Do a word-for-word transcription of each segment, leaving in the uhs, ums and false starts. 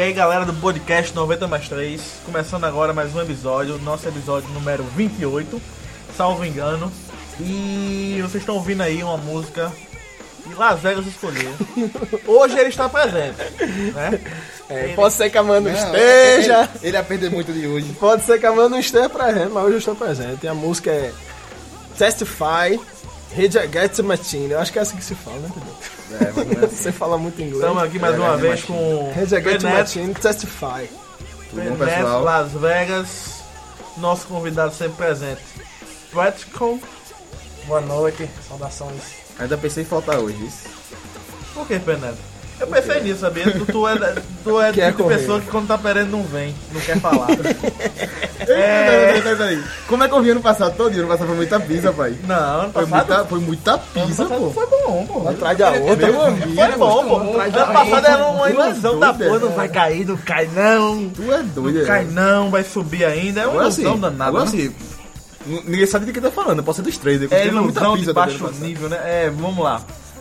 aí, galera do podcast noventa mais três, começando agora mais um episódio, nosso episódio número vinte e oito, salvo engano. E vocês estão ouvindo aí uma música que Las Vegas escolheu. Hoje ele está presente, né? É, ele... Pode ser que a Mano não, esteja. Ele, ele aprendeu muito de hoje. Pode ser que a Mano não esteja presente, mas hoje eu estou presente. E a música é Testify, Rage Against the Machine. Eu acho que é assim que se fala, né? É, mas não é assim. Você fala muito inglês. Estamos aqui mais É, uma é, vez é, com Rage Against the Benet, Machine, Testify. Tudo bom, Benet, pessoal? Las Vegas, nosso convidado sempre presente, Practical. Boa noite, saudações. Ainda pensei em faltar hoje, isso. Por que, Benet? Eu pensei nisso, sabia? Tu, tu é, tu é Quer tipo de correr. pessoa que quando tá perdendo não vem, não quer falar. Peraí, peraí, peraí, peraí. Como é que eu vi ano passado todo dia? Ano passado foi muita pizza, pai. Não, ano Foi passado muita, foi muita pizza, pô. foi bom, pô. Atrás da outra. Meu amigo, Foi bom, pô. Ano passado era uma ilusão da doido, porra, é. não vai cair, não cai não. Tu é doido, Não é. cai não, vai subir ainda. É uma Agora ilusão sim, danada. agora né? sim. N- Ninguém sabe de quem tá falando, pode ser dos três. Eu É gostei muita ilusão de pizza baixo também ano passado. nível, né? É, vamos lá.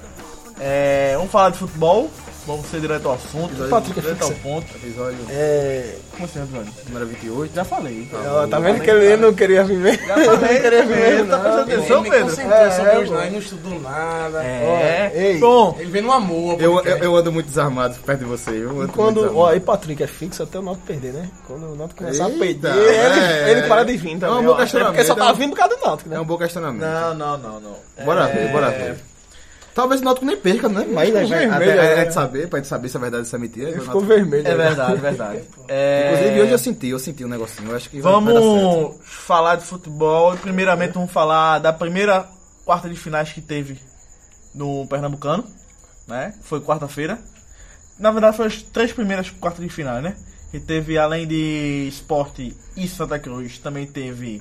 É, vamos falar de futebol. Vamos ser direto ao assunto. Patrick, Direto ao fixa. ponto. Episódio É. Como assim, Antônio? número vinte e oito. Já falei. Ó, tá vendo que ele não queria vir mesmo? Já falei, Não queria vir mesmo, tá prestando não. atenção, me Pedro? concentrou É, sobre é, hoje, pô. não, ele não estudou nada. É. Ó, ei. Bom, Ele veio no amor. Eu, eu, podcast. eu ando muito desarmado perto de você. Eu ando E quando, muito ó, desarmado. aí Patrick é fixo até o Náutico perder, né? Quando o Náutico começar Eita, a perder, é. ele, ele para de vir É também. um bom ó. É questionamento, porque só é tá um- vindo por causa do Náutico, né? É um bom questionamento. não, não, não, não. Bora É, ver, bora ver. Talvez o Náutico nem perca, né? Mas Ficou a gente vermelho, a né? gente saber, pra gente saber se é verdade se é mentira. Ele o ficou Náutico- vermelho. É né? verdade, verdade. É... Inclusive hoje eu senti, eu senti um negocinho. Eu acho que vai, vai dar certo. Vamos falar de futebol. Primeiramente vamos falar da primeira quarta de finais que teve no Pernambucano, né? Foi quarta-feira. Na verdade foram as três primeiras quartas de final, né? Que teve, além de Sport e Santa Cruz, também teve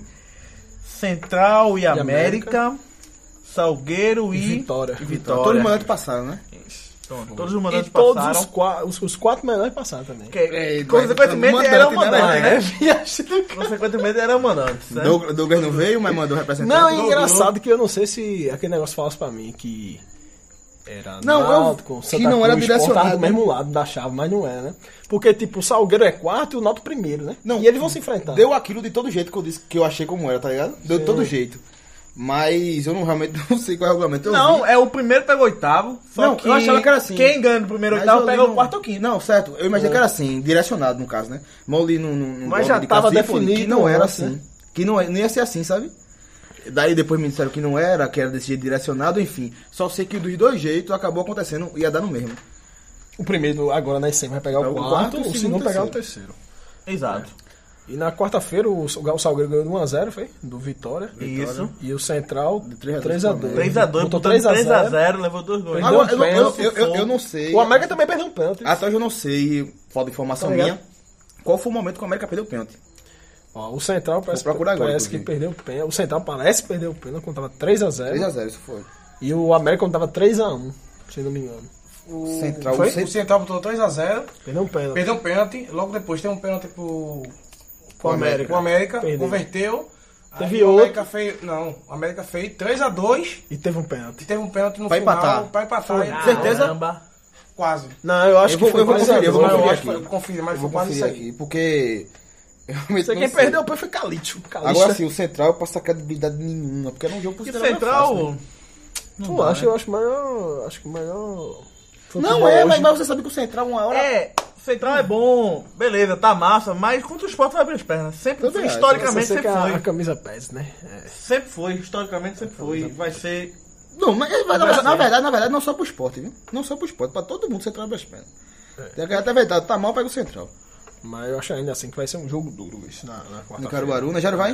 Central e, América, América. Salgueiro e, Vitória. e Vitória. Todos os mandantes passaram, né? Isso. Pronto, todos os E mandantes todos passaram. os, qua- os, os quatro melhores passaram também. Que, É, consequentemente mas- era o mandante, mandante, né? né? Consequentemente era o mandante, né? Douglas Douglas não veio, mas mandou representante. Não, é Gol, engraçado que eu não sei se aquele negócio falasse pra mim que era Não, eu- Náutico, que Santa não era Cruz, Sport tava direcionado, do mesmo lado da chave, mas não é, né? Porque, tipo, o Salgueiro é quarto e o Náutico primeiro, né? Não, e eles vão se enfrentar. Deu aquilo de todo jeito que eu disse que eu achei como era, tá ligado? Deu de todo jeito. Mas eu não realmente não sei qual é o regulamento. Eu Não, vi. é o primeiro pega o oitavo. Só Não, que eu achava que era assim. Quem ganha no primeiro Mas oitavo eu li pega no- o quarto ou quinto. Não, certo. Eu imaginei que era assim, direcionado no caso, né? Mas eu li no, no, no Mas blog já de tava Cacife, definido que não era antes, assim. né? Que não, não ia ser assim, sabe? Daí depois me disseram que não era, que era desse jeito direcionado, enfim. Só sei que dos dois jeitos acabou acontecendo, ia dar no mesmo. O primeiro, agora na S M vai pegar o É o quarto, quarto, o segundo pegar o terceiro. Exato. E na quarta-feira o, o Salgueiro ganhou de um a zero, foi? Do Vitória. Isso. E o Central três a dois três a dois. três a dois, Botou botou três a três a zero. zero, levou dois gols. Perdeu Agora, eu, não- eu, pênalti, eu, eu, eu não sei. O América também perdeu um pênalti. Até hoje eu não sei, falta de informação Tá ligado? minha, qual foi o momento que o América perdeu o pênalti. Ó, o Central parece, procurar agora, parece que inclusive. perdeu o pênalti. O Central parece que perdeu o pênalti quando tava três a zero. três a zero, isso foi. E o América quando tava três a um, se não me engano. O Central, foi? o Cent- O Central botou três a zero, Perdeu um pênalti. perdeu um pênalti, logo depois tem um pênalti pro, O América. pro América, Perdeu. converteu. Teve aí o outro. América fez, não, o América fez três a dois E teve um pênalti. e teve um pênalti no Pra final empatar. pra empatar. Foi. E- Certeza? Caramba. Quase. Não, eu acho Eu que vou- foi eu vou três a conferir, eu vou dois. Mas eu conferir acho que aqui. foi, confirma, mas Eu foi vou quase isso conferir aí. aqui, porque... eu realmente Sei não quem sei. perdeu o pênalti foi Calixto. Calixto. Agora sim, o Central eu posso sacar credibilidade nenhuma, porque era um jogo E considerado Central... fácil, né? Tu acha? Eu acho melhor. Acho que melhor. Não futebol é, hoje. mas, mas você sabe que o Central uma hora... É, Central é bom, beleza, tá massa, mas contra o Sport vai abrir as pernas. Sempre Também foi, acho. historicamente Só sei que sempre a, a foi. camisa pesa, né? É. Sempre foi, historicamente sempre foi. Vai ser... Não, mas na, Vai verdade, ser. na verdade, na verdade, não só pro esporte, viu? Não só pro esporte, pra todo mundo o Central abre as pernas. Tem que até verdade, tá mal, pega o Central. Mas eu acho ainda assim que vai ser um jogo duro isso na, na quarta-feira. No Caruaru, né? Já vai?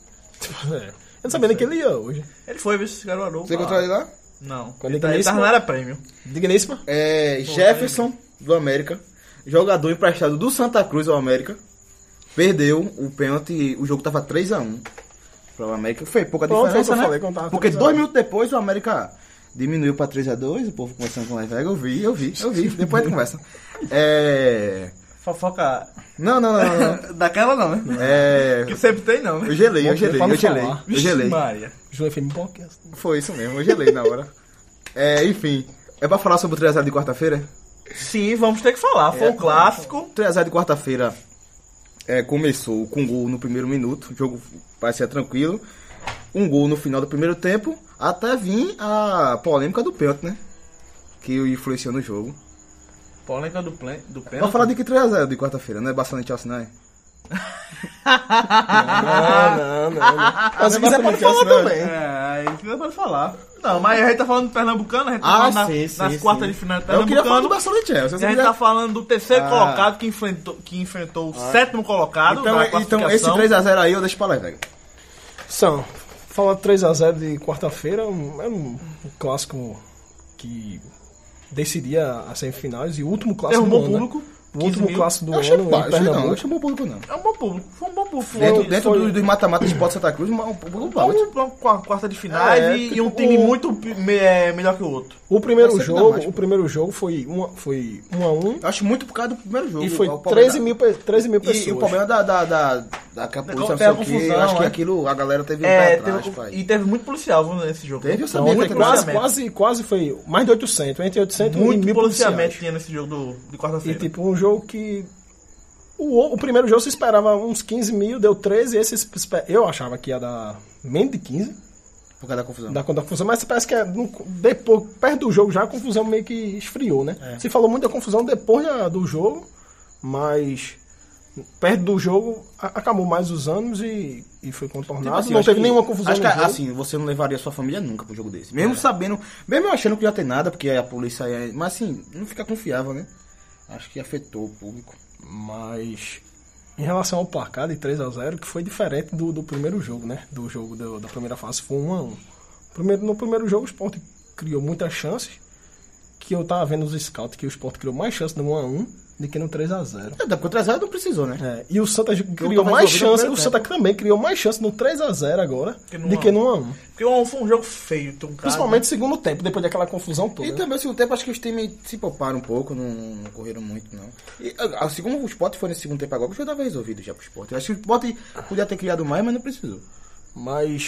É. Eu não sabia nem que ele ia hoje. Ele foi, viu, esse Caruaru. Você encontrou ele lá? Não, Quando ele ele tá, ele ganha tá isso, na área prêmio. Digníssima. É, Jefferson, do América, jogador emprestado do Santa Cruz ao América, perdeu o pênalti, o jogo tava três a um para o América. Foi pouca Pronto, diferença, foi o que eu né? falei quando tava Porque três a um. dois minutos depois o América diminuiu pra três a dois, o povo começando com o Las Vegas. Eu vi, eu vi, eu vi. Depois a gente conversa. É... Fofoca Não, não, não, não. não. daquela não, né? É... Que sempre tem não, Eu né? gelei, eu Bom, gelei, pra não eu gelei, falar. eu gelei. Maria. João fez um pouquinho. Foi isso mesmo, eu gelei na hora. É, enfim, é pra falar sobre o três a zero de quarta-feira? Sim, vamos ter que falar. Foi um clássico. três a zero de quarta-feira é, começou com gol no primeiro minuto. O jogo parecia tranquilo. Um gol no final do primeiro tempo. Até vir a polêmica do pênalti, né? Que influenciou no jogo. Polêmica do, plen, do pênalti. Vamos falar de que três a zero de quarta-feira, não é bastante Chelsea, não é? Não, não, não. não. Mas se quiser pode falar também. É, aí você pode falar. Não, mas a gente tá falando do Pernambucano, a gente tá Ah, falando na- sim, sim, nas sim. quartas de final do Eu queria falar do Pernambucano. Barcelona e Chelsea. E Se a você gente quiser- tá falando do terceiro Ah. colocado que enfrentou, que enfrentou o sétimo colocado Então, da então esse classificação. três a zero aí eu deixo pra lá, velho. São, falar três a zero de quarta-feira é um, é um clássico que decidia as semifinais e o último clássico Tem um do bom ano, né? público. O quinze último mil. clássico do Eu achei ano em baixo, não. Não Pernambuco. achei bom público, não. É um bom público. Foi um bom público. Dentro, Foi- dentro foi- do- dos mata-mata de Sport Santa Cruz, um público baixo. Foi uma quarta de finais É, e, tipo, e um time o- muito me- é, melhor que o outro. O primeiro Vai ser que dá jogo, mais, pô. o primeiro jogo foi um, foi um a um Eu acho muito por causa do primeiro jogo. e foi O problema treze da- mil, pe- treze mil pessoas. E, e o problema da, da, da, da que a polícia, não Tem sei a o quê, confusão, eu acho que né? aquilo, a galera teve um É, pé teve- atrás, pai. e teve muito policial viu, nesse jogo. Teve, eu Então, sabia ontem que muito quase, policiamento. quase, quase foi mais de oitocentos, entre oitocentos e Muito mil policiamento policiais. tinha nesse jogo do, de E quarta-feira. tipo, um jogo que o, o primeiro jogo se esperava uns quinze mil, deu treze, esse se espe- eu achava que ia dar menos de quinze, Por causa da confusão. da conta da confusão, mas parece que é no- depois, perto do jogo já a confusão meio que esfriou, né? Se falou muito da confusão depois da- do jogo, mas perto do jogo a- acabou mais os anos e, e foi contornado. Tipo assim, não acho teve que- nenhuma confusão Acho que no jogo. assim, você não levaria sua família nunca pro jogo desse. Mesmo sabendo, mesmo achando que ia ter nada, porque a polícia ia. Mas assim, não fica confiável, né? Acho que afetou o público. Mas em relação ao placar de três a zero, que foi diferente do, do primeiro jogo, né? Do jogo do- da primeira fase, foi um a um. Primeiro, no primeiro jogo o Sport criou muitas chances, que eu tava vendo os scouts que o Sport criou mais chances no um a um do que no três a zero. Até porque o três a zero não precisou, né? É, e o Santa criou tava mais resolvido no chances, primeiro o Santa também criou mais chances no três a zero agora Que no do um a que um. no um a um. Porque um- foi um jogo feio, truncado. Principalmente no segundo tempo, depois daquela confusão toda. E né? também, assim, o tempo, acho que os times se pouparam um pouco, não, não correram muito, não. E, assim como o Sport foi nesse segundo tempo agora, o jogo estava resolvido já pro Sport. Eu acho que o Sport podia ter criado mais, mas não precisou. Mas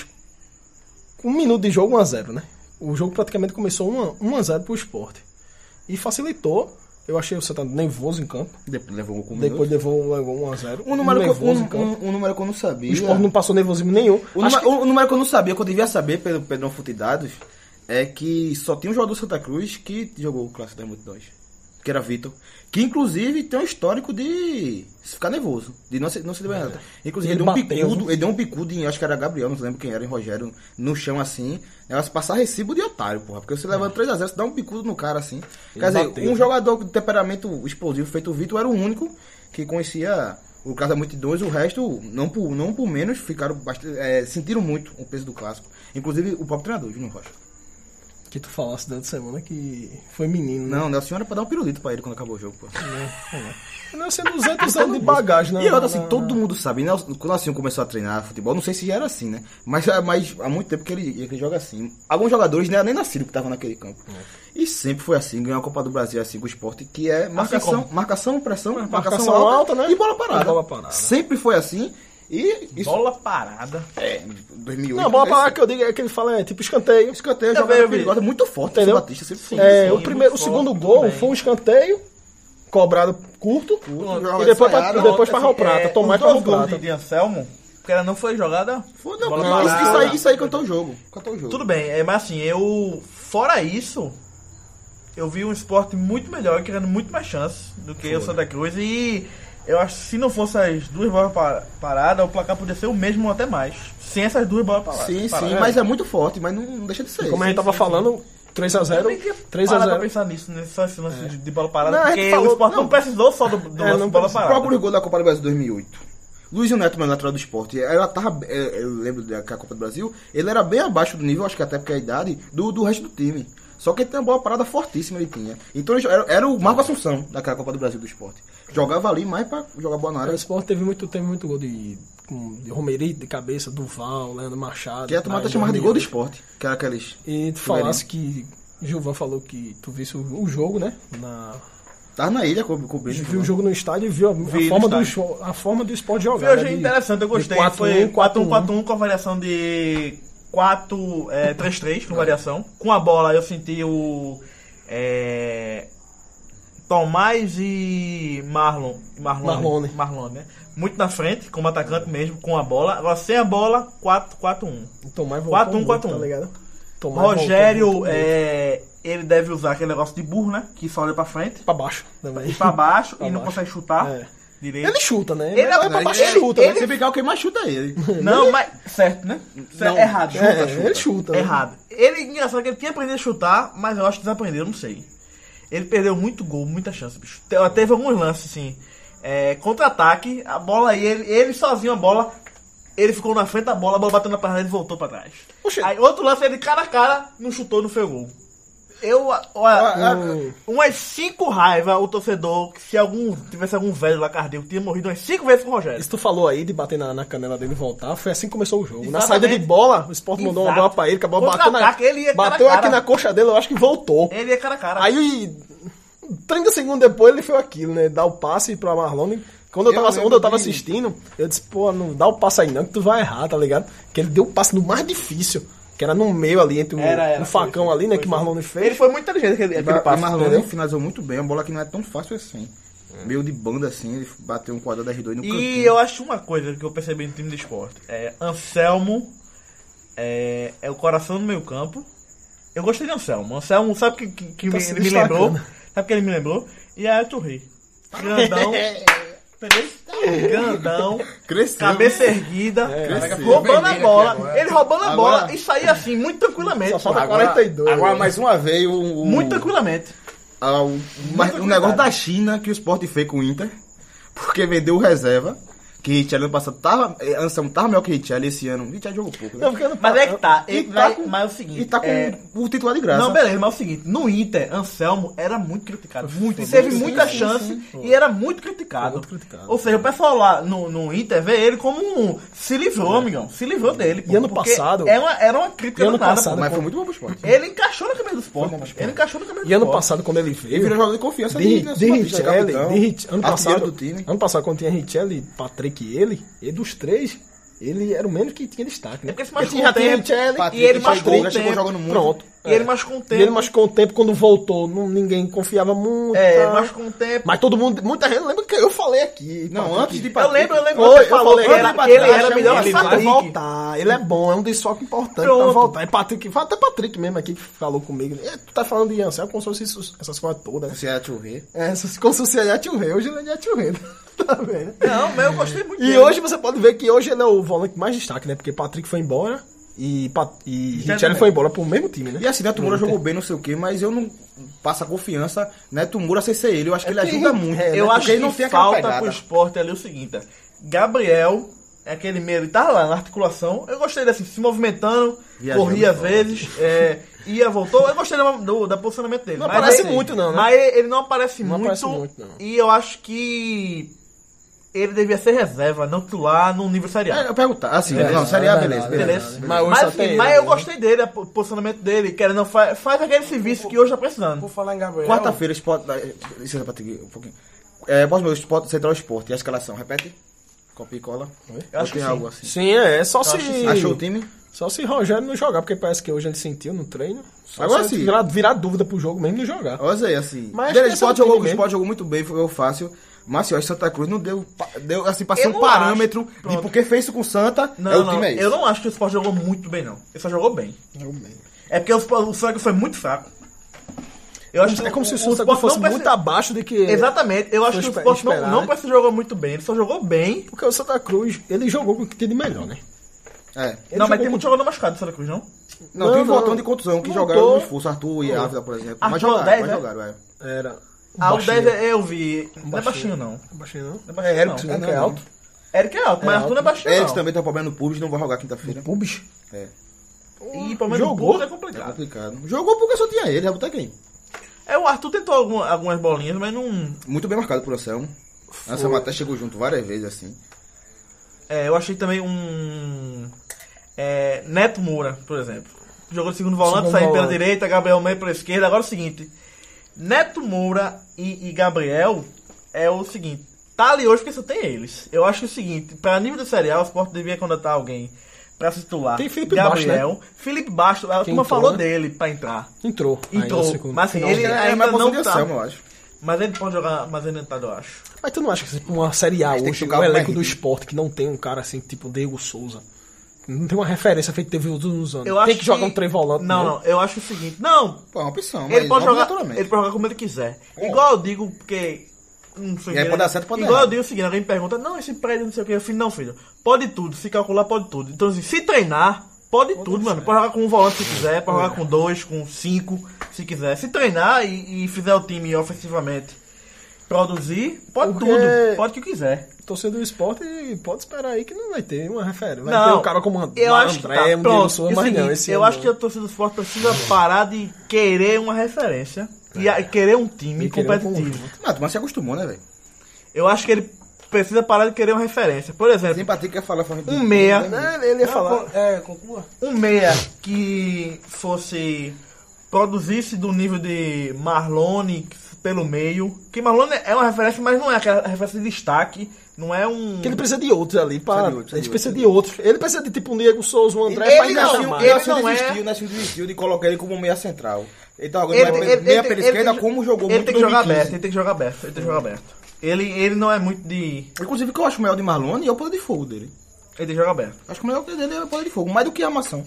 um minuto de jogo um a zero, né? O jogo praticamente começou um a zero pro Sport. E facilitou. Eu achei o Santa nervoso em campo. Depois levou um com Depois levou, levou um a zero. um número, que, eu- nervoso em um, campo. um, um número que eu não sabia. O Sport não passou nervosismo nenhum. O, Acho número, o número que eu não sabia, que eu devia saber pelo Pedrão Futidados, é que só tinha um jogador do Santa Cruz que jogou o Clássico das Multidões, que era Vitor, que inclusive tem um histórico de ficar nervoso, de não se, não se liberar. Inclusive Ele ele, deu um bateu, bicudo, ele deu um bicudo em, acho que era Gabriel, não lembro quem era, em Rogério, no chão assim, negócio passar recibo de otário, porra, porque você levando três a zero, você dá um bicudo no cara assim. Quer dizer, bateu. um jogador de temperamento explosivo feito o Vitor era o único que conhecia o Clássico da Multidões, o resto, não por, não por menos, ficaram bastante, é, sentiram muito o peso do clássico. Inclusive o próprio treinador, Júnior Rocha. que tu falasse durante a semana que foi menino. Não, Nelson era pra dar um pirulito pra ele quando acabou o jogo, pô. Não, não sendo duzentos anos de bagagem, né? E outra, assim, todo mundo sabe, né? Quando o Nelson começou a treinar futebol, não sei se já era assim, né? Mas, mas há muito tempo que ele, que ele joga assim. Alguns jogadores não eram nem nascidos que estavam naquele campo. E sempre foi assim, ganhou a Copa do Brasil assim com o esporte, que é marcação, como? marcação, pressão, marcação, Marcação alta, alta, né? E bola parada. E bola parada. Sempre foi assim. E isso Bola parada. é dois mil e oito. Não, a bola né? parada que eu digo é que ele fala é tipo escanteio. Escanteio, Eu jogada vi, eu vi. perigosa, muito forte. Entendeu? O Batista sempre foi. É, sim, o primeiro, o muito segundo forte, gol tudo bem. foi um escanteio cobrado curto, joga e depois, pra, ensaiado, e depois Assim, para o Prata, é, tomar os para dois o gols Prata. de, de Anselmo, porque ela não foi jogada. Foi, não, Bola não, parada. isso, isso aí, isso aí cantou o jogo. Cantou o jogo. Tudo bem, é, mas assim, eu. Fora isso, eu vi um esporte muito melhor, criando muito mais chances do que o Santa Cruz. E eu acho que se não fosse as duas bolas pa- paradas, o placar podia ser o mesmo ou até mais. Sem essas duas bolas paradas. Sim, paradas. sim, mas é muito forte, mas não deixa de ser. Como a gente tava falando, três a Eu zero, nem tinha três a parado pra zero. pensar nisso, nesse lance de, de bola parada, Não, a gente porque falou- o esporte não, não. precisou só do, do É, lance não de bola precisou. O parada. próprio gol da Copa do Brasil dois mil e oito. Luizinho Neto, meu lateral do esporte, ela tava, é, eu lembro da que a Copa do Brasil, ele era bem abaixo do nível, acho que até porque a idade, do, do resto do time. Só que ele tem uma bola parada fortíssima, ele tinha. Então ele era, era o Marco Assunção daquela Copa do Brasil do esporte. Jogava ali mais pra jogar bola na O área. Sport teve muito, teve muito gol de, com- de Romerito, de cabeça, Duval, Leandro Machado. Que a tomada Praia, chamava de gol do Daniel. esporte, que era aqueles... E tu falasse que Gilvan falou que tu visse o, o jogo, né? Na, Tava na ilha co- cobrindo. viu o jogo no estádio e viu a, Vi a, forma, no do, estádio. jo- a forma do Sport Eu jogar. achei né? De- interessante, eu de gostei. quatro Foi um, quatro quatro um um. quatro um com a variação de quatro três três com variação. Com a bola eu senti o. É, Tomás e Marlon. Marlon Marlone. Marlon, né? Muito na frente, como atacante mesmo, com a bola. Agora sem a bola, quatro quatro um. O Tomás voltou quatro um, muito, quatro um. tá ligado? Tomás Rogério, voltou muito, muito. é, ele deve usar aquele negócio de burro, né? Que só olha pra frente, Pra baixo também. pra baixo Pra e não baixo. consegue chutar É. direito. Ele chuta, né? Ele Ele é é pra baixo ele- e chuta, ele- né? Se ficar, o que mais chuta é ele. Não, mas. Certo, né? Certo, Não, errado. Chuta, É, chuta. ele chuta. né? Errado. Ele, engraçado que ele tinha aprendido a chutar, mas eu acho que desaprendeu, não sei. Ele perdeu muito gol, muita chance, bicho. Te- Teve alguns lances, assim. É, contra-ataque, a bola aí, ele, ele sozinho a bola, ele ficou na frente da bola, a bola bateu na perna dele e voltou pra trás. Oxe. Aí outro lance, ele cara a cara, não chutou, não fez gol. Eu, olha, Hum. umas cinco raivas o torcedor, que se algum tivesse algum velho lá cardíaco, tinha morrido umas cinco vezes com o Rogério. Isso tu falou aí de bater na, na canela dele e voltar, foi assim que começou o jogo. Na Exatamente. saída de bola, o Sport mandou uma Exato. bola pra ele, que a bola bateu, na, Contra-ataque, ele ia cara a bateu cara. aqui na coxa dele, eu acho que voltou. Ele é cara a cara. Aí, trinta segundos depois, ele fez aquilo, né? Dá o passe pra Marlone. Quando eu Eu tava, lembro quando eu tava que- assistindo, eu disse, pô, não dá o passe aí não, que tu vai errar, tá ligado? Que ele deu o passe no mais difícil, que era no meio ali, entre o, Era, era, o facão foi, ali, né, foi, que foi. Marlone fez. Ele foi muito inteligente aquele, aquele E passe. Marlon entendeu? finalizou muito bem, a bola que não é tão fácil assim. Meio de banda assim, ele bateu um quadrado R dois no cantinho. E eu acho uma coisa que eu percebi no time de esporte. É, Anselmo é, é o coração do meio campo. Eu gostei de Anselmo. Anselmo, sabe que, que, que Tá me, se ele me destacando. lembrou? Sabe que ele me lembrou? E a Arthur Rei. Grandão. Entendeu? Grandão. Cresceu. Cabeça erguida. cresceu. Roubando a Vermelho bola. aqui agora. Ele roubando a Agora- bola e saía assim, muito tranquilamente. Só falta Agora- quarenta e dois. Agora, né? mais uma vez, o, o, Muito tranquilamente. ah, o, mas o negócio da China que o Sport fez com o Inter, porque vendeu o reserva, que Richelli ano passado tava, eh, Anselmo tava melhor que Richelli esse ano. Richelli jogou pouco, né? Não, porque ano Mas é que tá. E Ele tá vai, com- mas é o seguinte. E tá com é, o titular de graça. Não, beleza, mas é o seguinte, no Inter, Anselmo era muito criticado. Muito, e foi teve muito, muita sim, chance sim, e era muito criticado. Foi muito criticado. Ou seja, o pessoal lá no, no Inter vê ele como um. Se livrou, amigão. Se livrou dele. Pô, E ano porque passado- Era uma, era uma crítica E ano danada, passado, pô. Mas foi muito bom pro Sport. Ele encaixou na cabeça do Sport. Ele encaixou na cabeça do E ano Sport. passado, quando ele Ele veio, virou jogador de confiança de, de, de Richelli, de Rich- ano, artilheiro passado, do time. ano passado, quando tinha Richelli, Patrick e ele, e dos três, ele era o menos que tinha destaque, né? É porque se Porque machucou já o tinha tempo, Richelli, Patrick, e ele Patrick machucou já o chegou tempo. jogando muito. pronto. E ele machucou um tempo. E ele machucou o tempo, quando voltou, não, ninguém confiava muito. É, tá? machucou um tempo. Mas todo mundo, muita gente lembra que eu falei aqui. Não, Patrick. antes de Eu Patrick. lembro, eu lembro Foi, que você eu falou falei, que, era, ele que ele vai era melhor que ele vai Patrick. voltar, ele é bom, é um desfoque importante Pronto. pra voltar. E Patrick, foi até Patrick mesmo aqui que falou comigo. "É, tu tá falando de Anselmo como se fosse isso- essas coisas todas, né? Você é tio Rei. É, essas- como se fosse ele é tio Rei, hoje ele é tio Rei. Tá vendo? Não, mas eu gostei muito E dele. hoje você pode ver que hoje ele é o volante mais destaque, né? Porque Patrick foi embora e, Pa- e Richelli também. foi embora pro mesmo time, né? E assim, Neto Moura jogou bem, não sei o que, mas eu não passo a confiança Neto Moura sem ser ele. Eu acho que ele que- ajuda muito. é, né? Eu Porque acho ele não que tem aquela falta pegada. pro esporte ali o seguinte: Gabriel, é aquele meio, ele tava lá na articulação. Eu gostei desse, se movimentando, Viajando corria às fora. vezes, é, ia, voltou. Eu gostei do, do, do posicionamento dele. Não Mas aparece ele- muito, não, né? Mas ele não aparece, Não muito, aparece muito, não. E eu acho que ele devia ser reserva, não titular no nível Série A. É, eu perguntar, assim, É, não, seria é beleza, verdade, beleza. Beleza? Mas Mas, hoje só assim, tem mas ele, eu né? gostei dele, o posicionamento dele, que ele não faz, faz aquele serviço que hoje tá precisando. Por falar em Gabriel. Quarta-feira, Sport. Licença, Patrick, um pouquinho. É, pós meu Sport, Central Sport. E a escalação, repete? Copia e cola. Eu acho Ou tem que algo assim? Sim, é, só se... acho que sim. Achou o time? Só se Rogério não jogar, porque parece que hoje ele sentiu no treino. Só Agora se sim. Virar, virar dúvida pro jogo mesmo não jogar. Olha aí, assim. Mas Beleza, o esse é o Sport time jogou, o mesmo. Sport jogou muito bem, foi fácil. Mas eu acho que Santa Cruz não deu, pa- deu assim, pra Eu ser um não parâmetro acho. de Pronto. porque fez isso com o Santa, Não, é o não, time é esse. eu não acho que o Sport jogou muito bem, não. Ele só jogou bem. Jogou bem. É porque o, Sport- o Santa foi muito fraco. Eu acho que É como se o Sport Santa Cruz fosse não precisa- muito abaixo de que... Exatamente, eu acho Foi que o espe- Sport não, esperar, não né? precisa jogar muito bem, ele só jogou bem. Porque o Santa Cruz, ele jogou com o que tinha de melhor, né? É. Ele não, mas jogou tem com- muito jogador machucado no Santa Cruz, não? Não, Não, tem não. voltando de contusão que Voltou. jogaram no esforço, Arthur e Ávila, por exemplo. mas Arthur jogaram, dez, mas né? jogaram, é. Era... Ah, o baixinho. dez eu vi. Não é Baixinho. baixinho, não. Baixinho não? Não é baixinho, É Eric, não. né, não, que é não. alto. Eric é alto, mas É Arthur não é alto. baixinho, Eric não. também tem problema no pubis, não vai jogar quinta-feira. Pubis. É. E pelo menos Jogou? o é É complicado. complicado. Jogou porque só tinha ele, vai botar quem? É, o Arthur tentou alguma- algumas bolinhas, mas não... Muito bem marcado por Anselmo. Anselmo até chegou junto várias vezes, assim. É, eu achei também um... é, Neto Moura, por exemplo. Jogou de segundo volante, Segundo saiu pela volante. direita, Gabriel meio pela esquerda. Agora é o seguinte, Neto Moura e, e Gabriel é o seguinte, tá ali hoje porque só tem eles. Eu acho que é o seguinte, pra nível do Série A, o Sport devia contratar alguém pra se titular. Tem Felipe Gabriel, Felipe Baixo, a Quem turma entrou, falou né? dele pra entrar. Entrou. Aí no Entrou, segundo- mas assim, final. ele É, ainda mais não posição de tá. Anselmo, eu acho. Mas ele pode jogar mais adiantado, eu acho. Mas tu não acha que tipo, uma Série A Mas tem que hoje, jogar o mais elenco do ritmo. esporte, que não tem um cara assim, tipo Diego Souza, não tem uma referência feita que teve os últimos anos. Eu tem acho que jogar um trem volante. Não, não, eu acho o seguinte. Não, Pô, é uma opção, ele mas pode, não jogar, obrigatoriamente. ele pode jogar como ele quiser. Igual eu digo, porque. Não sei E aí que- pode dar certo, pode dar Igual eu errado. digo o seguinte: alguém me pergunta, não, esse prédio não sei o que. Eu falei, não, filho, pode tudo. Se calcular, pode tudo. Então, assim, se treinar, pode tudo, mano. Pode jogar com um volante se quiser, pode jogar com dois, com cinco, se quiser. Se treinar e, e fizer o time ofensivamente produzir, pode Porque- tudo. Pode o que quiser. Torcedor do esporte pode esperar aí que não vai ter uma referência. Vai Não, ter um cara como And- eu acho que André, tá, um Diego pronto. Souza, E o mas não, seguinte, esse eu ano acho não. que a torcida do esporte precisa parar de querer uma referência e a- querer um time E querer um competitivo. Não, mas se acostumou, né, velho? Eu acho que ele precisa parar de querer uma referência. Por exemplo, Simpatia quer falar... fala- um meia, Né, ele ia falar. Não, é, conclua. um meia que fosse produzisse do nível de Marlone pelo meio. Que Marlone é uma referência, mas não é aquela referência de destaque. Não é um. Que ele precisa de outros ali. Pra, Precisa de outros, a gente precisa precisa de de outros. Ele precisa de tipo um Diego Souza, um André, Ele pra não, engajar ele mais. não é- desistiu, Nelson desistiu de colocar ele como meia central. Ele tá jogando Ele- meia, ele- meia ele- pela ele esquerda, tem- como jogou Ele muito tem que jogar em dois mil e aberto, quinze. ele tem que jogar aberto, ele tem que jogar aberto. Ele, ele não é muito de. Inclusive, o que eu acho melhor de Marlone é o poder de fogo dele. Ele tem que jogar aberto. Acho que o melhor dele é o poder de fogo, mais do que a armação.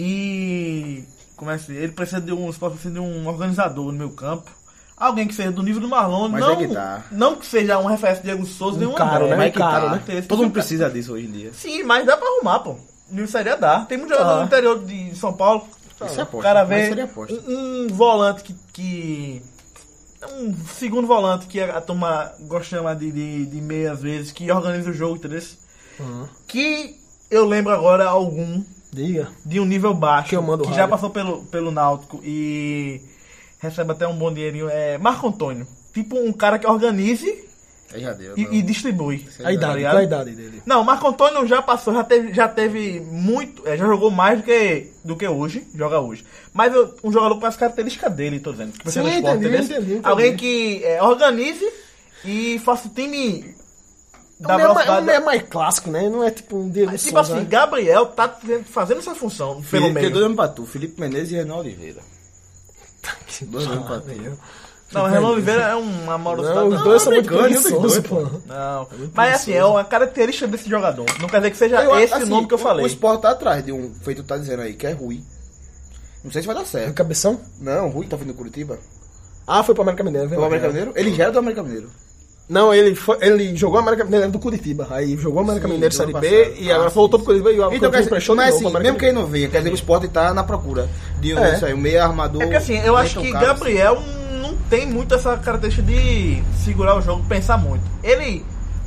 E. Como é que se diz? Ele precisa de um. o Sport precisa de um organizador no meu campo. Alguém que seja do nível do Marlone. Mas não, é que tá. não que seja um referência de Diego Souza, nem um caro, André. né? Mas que caro, tá. né? Tem esse Todo mundo cara. precisa disso hoje em dia. Sim, mas dá pra arrumar, pô. No seria dá. Tem muito jogador Ah. no interior de São Paulo. Isso é aposta. O cara mas vê seria aposta. um, um volante que, que. Um segundo volante que a, a turma gosta de chamar de, de, de meia às vezes, que organiza o jogo, entendeu? Uhum. Que eu lembro agora algum Diga. de um nível baixo, Que eu mando que rádio. já passou pelo, pelo Náutico e recebe até um bom dinheirinho, é Marco Antônio. Tipo um cara que organize Aí já deu. e, não. e distribui. A idade, ligado? qual a idade dele? Não, Marco Antônio já passou, já teve, já teve muito, é, já jogou mais do que, do que hoje, joga hoje. Mas eu- um jogador com as características dele, tô dizendo. Que precisa Sim, do esporte, entendi, entendeu? entendi, entendi. Alguém que é, organize e faça o time É da um meio, mais- velocidade. um meio mais clássico, né? Não é tipo um Diego Tipo Souza. assim, né? Gabriel tá fazendo essa função pelo Felipe, meio. que dois anos pra tu, Felipe Menezes e Renan Oliveira. Dois anos pra tu. Não, o Renan Oliveira é uma amorosidade. Não, os dois são muito americano, preguiçosos, os dois, pô. Não, mas assim, é uma característica desse jogador. Não quer dizer que seja Eu, esse assim, o nome que eu o- falei. O Sport tá atrás de um, feito tá dizendo aí, que é Rui. Não sei se vai dar O certo. Cabeção? Não, Rui tá vindo do Curitiba. Ah, foi pro América Mineiro. É viu? o América Mineiro? Ele já é do América Mineiro. Não, ele, foi, ele jogou América Mineiro do Curitiba. Aí jogou América Sim, Mineiro do Série ano B passado. e Ah, agora sim, voltou pro Curitiba e o Então, Curitiba quer dizer, emprestou de mas novo assim, pro América mesmo que ele Mineiro. não venha, quer dizer que o Sport tá na procura de um, É. isso aí, um meio armador. É porque assim, eu acho nem que tão caro Gabriel não tem muito essa característica de segurar o jogo, pensar muito. Ele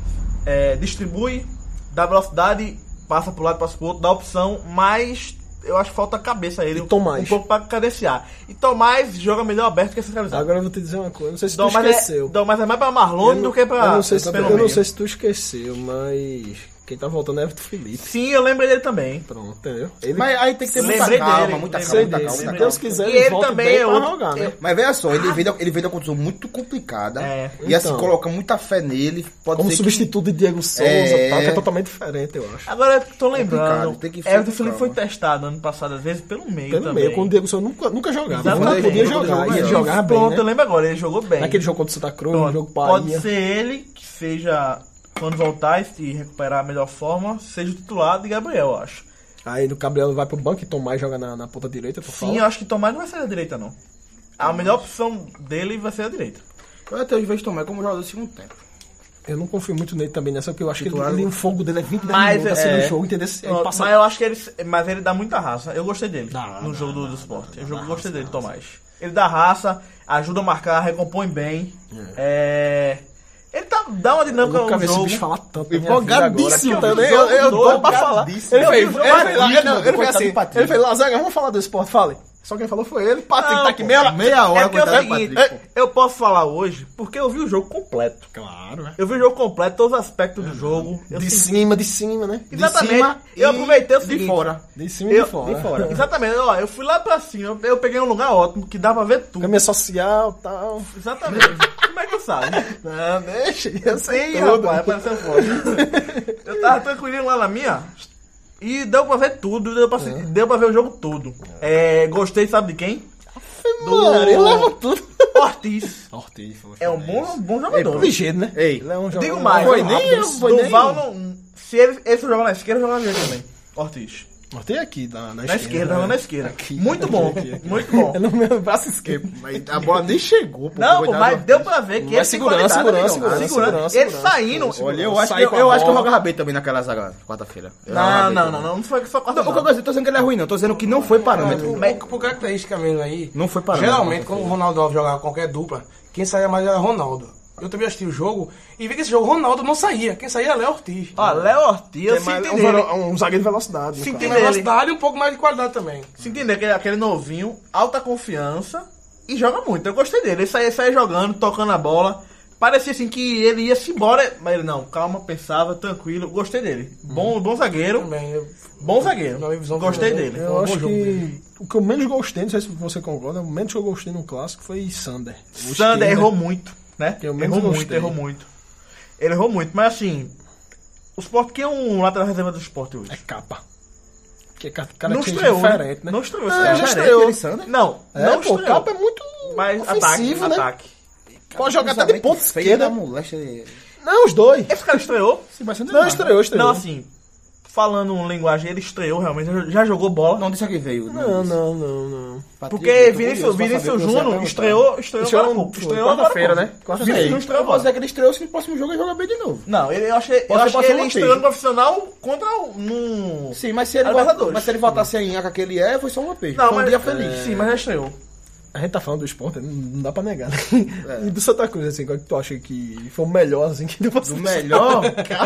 é, distribui, dá velocidade, passa pro lado, passa pro outro, dá opção, mas eu acho que falta a cabeça a ele E Tomás? um pouco pra cadenciar. E Tomás joga melhor aberto que centralizado. Agora eu vou te dizer uma coisa, não sei se tu Tomás é, esqueceu. Tomás é mais pra Marlone Eu não- do que pra eu não sei se, pelo eu não meio. sei se tu esqueceu, mas quem tá voltando é o Felipe. Sim, eu lembro dele também. Pronto, entendeu? Ele, Mas aí tem que ter muita Lembrei calma, dele, muita lembrei calma, muita dele. calma, Se muita Deus calma. quiser, E ele, ele volta também bem é pra outro- jogar, né? eu- Mas veja só, ele veio, da- ele veio de uma condição muito complicada. É. E assim, Então. coloca muita fé nele. Pode Como ser substituto de Diego Souza, É. tal, que é totalmente diferente, eu acho. Agora eu tô lembrando, Complicado, tem que ser Everton com Felipe foi calma. testado ano passado, às vezes, pelo meio Pelo também. meio, quando o Diego Souza nunca, nunca jogava. Exatamente. Quando podia Quando jogar, jogou, e ele jogou. jogava bem, Pronto, eu né? lembro agora, ele jogou bem. Naquele jogo contra o Santa Cruz, no Pronto, jogo pode Bahia. ser ele que seja, quando voltar e recuperar a melhor forma, seja o titular de Gabriel, eu acho. Aí o Gabriel vai pro banco e Tomás joga na, na ponta direita, tu Sim, fala? eu acho que Tomás não vai ser a direita, não. A melhor opção dele vai ser a direita. Eu até vejo Tomé como jogador do segundo tempo. Eu não confio muito nele também nessa, porque eu acho Titular, que ele, né? ele, o fogo dele é vinte, dez Mas, minutos assim é. no jogo, entendeu? Ele Pronto, passa... Mas eu acho que ele. Mas ele dá muita raça. Eu gostei dele Dá, no dá, jogo do, do esporte. Eu jogo, gostei dele, Tomás. Ele dá raça, ajuda a marcar, recompõe bem. É. Ele tá, dá uma Eu dinâmica nunca vi no esse jogo. bicho falar tanto na minha vida Empolgadíssimo agora. também, Eu, eu, eu empolgadíssimo. tô pra falar. Ele Empolgadíssimo. fez, Eu vi o ele jogo fez lá, patinho, não, ele fez coitado assim, do Patinho. ele fez lá, Zaga, vamos falar do esporte, fale. Só quem falou foi ele, Patrick Não, tá aqui pô, meia... Meia hora, É porque é o coitado do seguinte, Patrick, pô. eu posso falar hoje porque eu vi o jogo completo. Claro, né? Eu vi o jogo completo, todos os aspectos do jogo. Eu De senti- cima, de cima, né? Exatamente. cima eu e aproveitei o de seguinte. fora. De cima e Eu, de fora. de fora. Exatamente. Ó, eu fui lá pra cima, eu, eu peguei um lugar ótimo que dá pra ver tudo. Câmera social e tal. Exatamente. Como é que eu sabe? Não, deixa, eu sei Sim, tudo. rapaz, apareceu foto. Eu tava tranquilinho lá na minha e deu pra ver tudo, deu pra, se- deu pra ver o jogo todo. É, gostei, sabe de quem? Mano, ele leva tudo. Ortiz Ortiz, foi, é um bom, bom jogador. ligeiro, né? Ei, Ele é um Digo jogador mais, foi rápido. nem- foi nem- Duval não. Se ele, ele for jogar na esquerda, joga na direita também. Ortiz. Ortiz aqui, na, na, Na esquerda, jogando na esquerda. Aqui, Muito aqui, bom, aqui, aqui. muito bom. É no meu braço esquerdo. Mas a bola nem chegou. Pô, Não, pô, coitado mas do deu Ortiz. pra ver que Mas ele tem segurança, qualidade, segurança, amigão. segurança, Ele segurança, saindo. segurança. Olha, eu acho, Sai que, com eu a acho que eu bola. jogava bem também naquela zaga, quarta-feira. Eu Não, jogava não, bem não, também. não, não foi só quarta Não, o que eu tô dizendo, tô dizendo que ele é ruim, não. Tô dizendo que não foi parâmetro. Mas, por, por característica mesmo aí, Não foi parâmetro. geralmente quando o Ronaldo Alves jogava qualquer dupla, quem saía mais era Ronaldo. Eu também assisti o jogo e vi que esse jogo Ronaldo não saía. Quem saía era Léo Ortiz. Ó, Léo Ortiz, eu É mais- senti um, dele. velo- um zagueiro de velocidade. no Sim, caso. Tem dele. velocidade e um pouco mais de qualidade também. Se entender que ele é aquele novinho, alta confiança e joga muito. Eu gostei dele. Ele saía, saía jogando, tocando a bola. Parecia assim que ele ia se embora. Mas ele não, calma, pensava, tranquilo. Gostei dele. Bom, bom zagueiro. Também. eu- Bom zagueiro. Na minha visão, Gostei foi um dele. bom- Eu Bom acho jogo que o que eu menos gostei, não sei se você concorda, o menos que eu gostei no clássico foi Sander. O Sander esquerda. errou muito, né? Eu menos Errou muito, gostei. errou muito. Ele errou muito, mas assim. O Sport, quem é um lateral reserva do Sport hoje? É capa. Que é ca- cara Não que é estreou, diferente, né? Não estreou. Ah, esse cara. já Diferente, estreou. ele, Sander? Não, É, não pô, o estreou. capa é muito Mas ataque, ofensivo, né? ataque. Pode jogar até de ponta Feio esquerda. da moléstia. Não, os dois. Esse cara estreou? Sim, mas você Não, estreou, estreou. Não, assim, falando uma linguagem, ele estreou realmente, já- já jogou bola. Não disse que veio. Não, não, não, não. Porque Vinícius, Vinícius Júnior estreou, estreou Estreou agora há no- pouco. foi Estreou agora há quarta-feira, pouco. né? Quarta-feira. Vinícius Júnior Eu estreou posso dizer agora. que ele estreou, se no próximo jogo ele joga bem de novo. Não, ele, eu achei, eu Pode- acho pode que ser ele um estreou latejo. no profissional contra o... No... Sim, mas se ele, Libertadores. volta, mas se ele voltasse a Inhaca que ele é, foi só uma peixe. Não, foi um mas, dia feliz. Sim, mas já estreou. A gente tá falando do esporte, não não dá pra negar, né? E do Santa Cruz, assim, qual é que tu acha que foi o melhor, assim, que deu pra O melhor.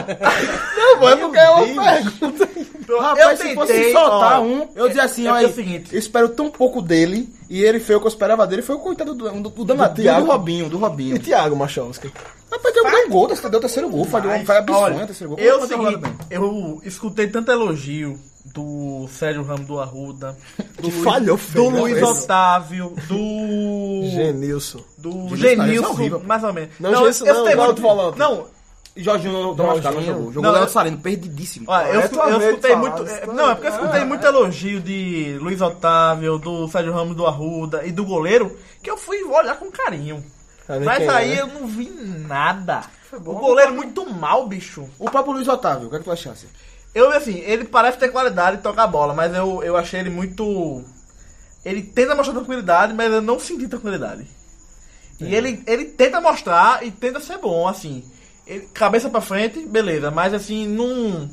Não, pô, é porque é uma pergunta. Rapaz, se fosse soltar ó, um, eu dizia assim, é ó, porque é aí, o seguinte. eu espero tão pouco dele, e ele foi o que eu esperava dele, foi o coitado do, do, do danadinho do, Thiago. Robinho, do Robinho. E Thiago Machowski? Rapaz, deu um gol, deu o terceiro gol, foi Mas, foi absurdo olha, o terceiro gol. eu, Foi jogado seguinte, bem. eu escutei tanto elogio do Sérgio Ramos do Arruda, do, Luiz- falhou do feio, né? Luiz Esse. Do do... Genilson. Do Genilson, Genilson, é horrível. mais ou menos. Não, Genilson não, escutei não, muito- tô falando. Não, E Jorginho não não machucado, não Jorginho. jogou. Jogou Não, Leandro eu- Salino, perdidíssimo. olha, eu, É escu- tua eu vez de escutei falar, muito... isso é, tá- Não, é porque eu escutei muito elogio de Luiz Otávio, do Sérgio Ramos do Arruda e do goleiro, que eu fui olhar com carinho. Pra ver Mas quem é, aí né? eu não vi nada. O goleiro muito mal, bicho. O próprio Luiz Otávio, o que é que tu achasse? Eu, assim, ele parece ter qualidade de tocar bola, mas eu, eu achei ele muito... Ele tenta mostrar tranquilidade, mas eu não senti tranquilidade. E ele, ele tenta mostrar e tenta ser bom, assim. Ele, cabeça pra frente, beleza, mas assim, não...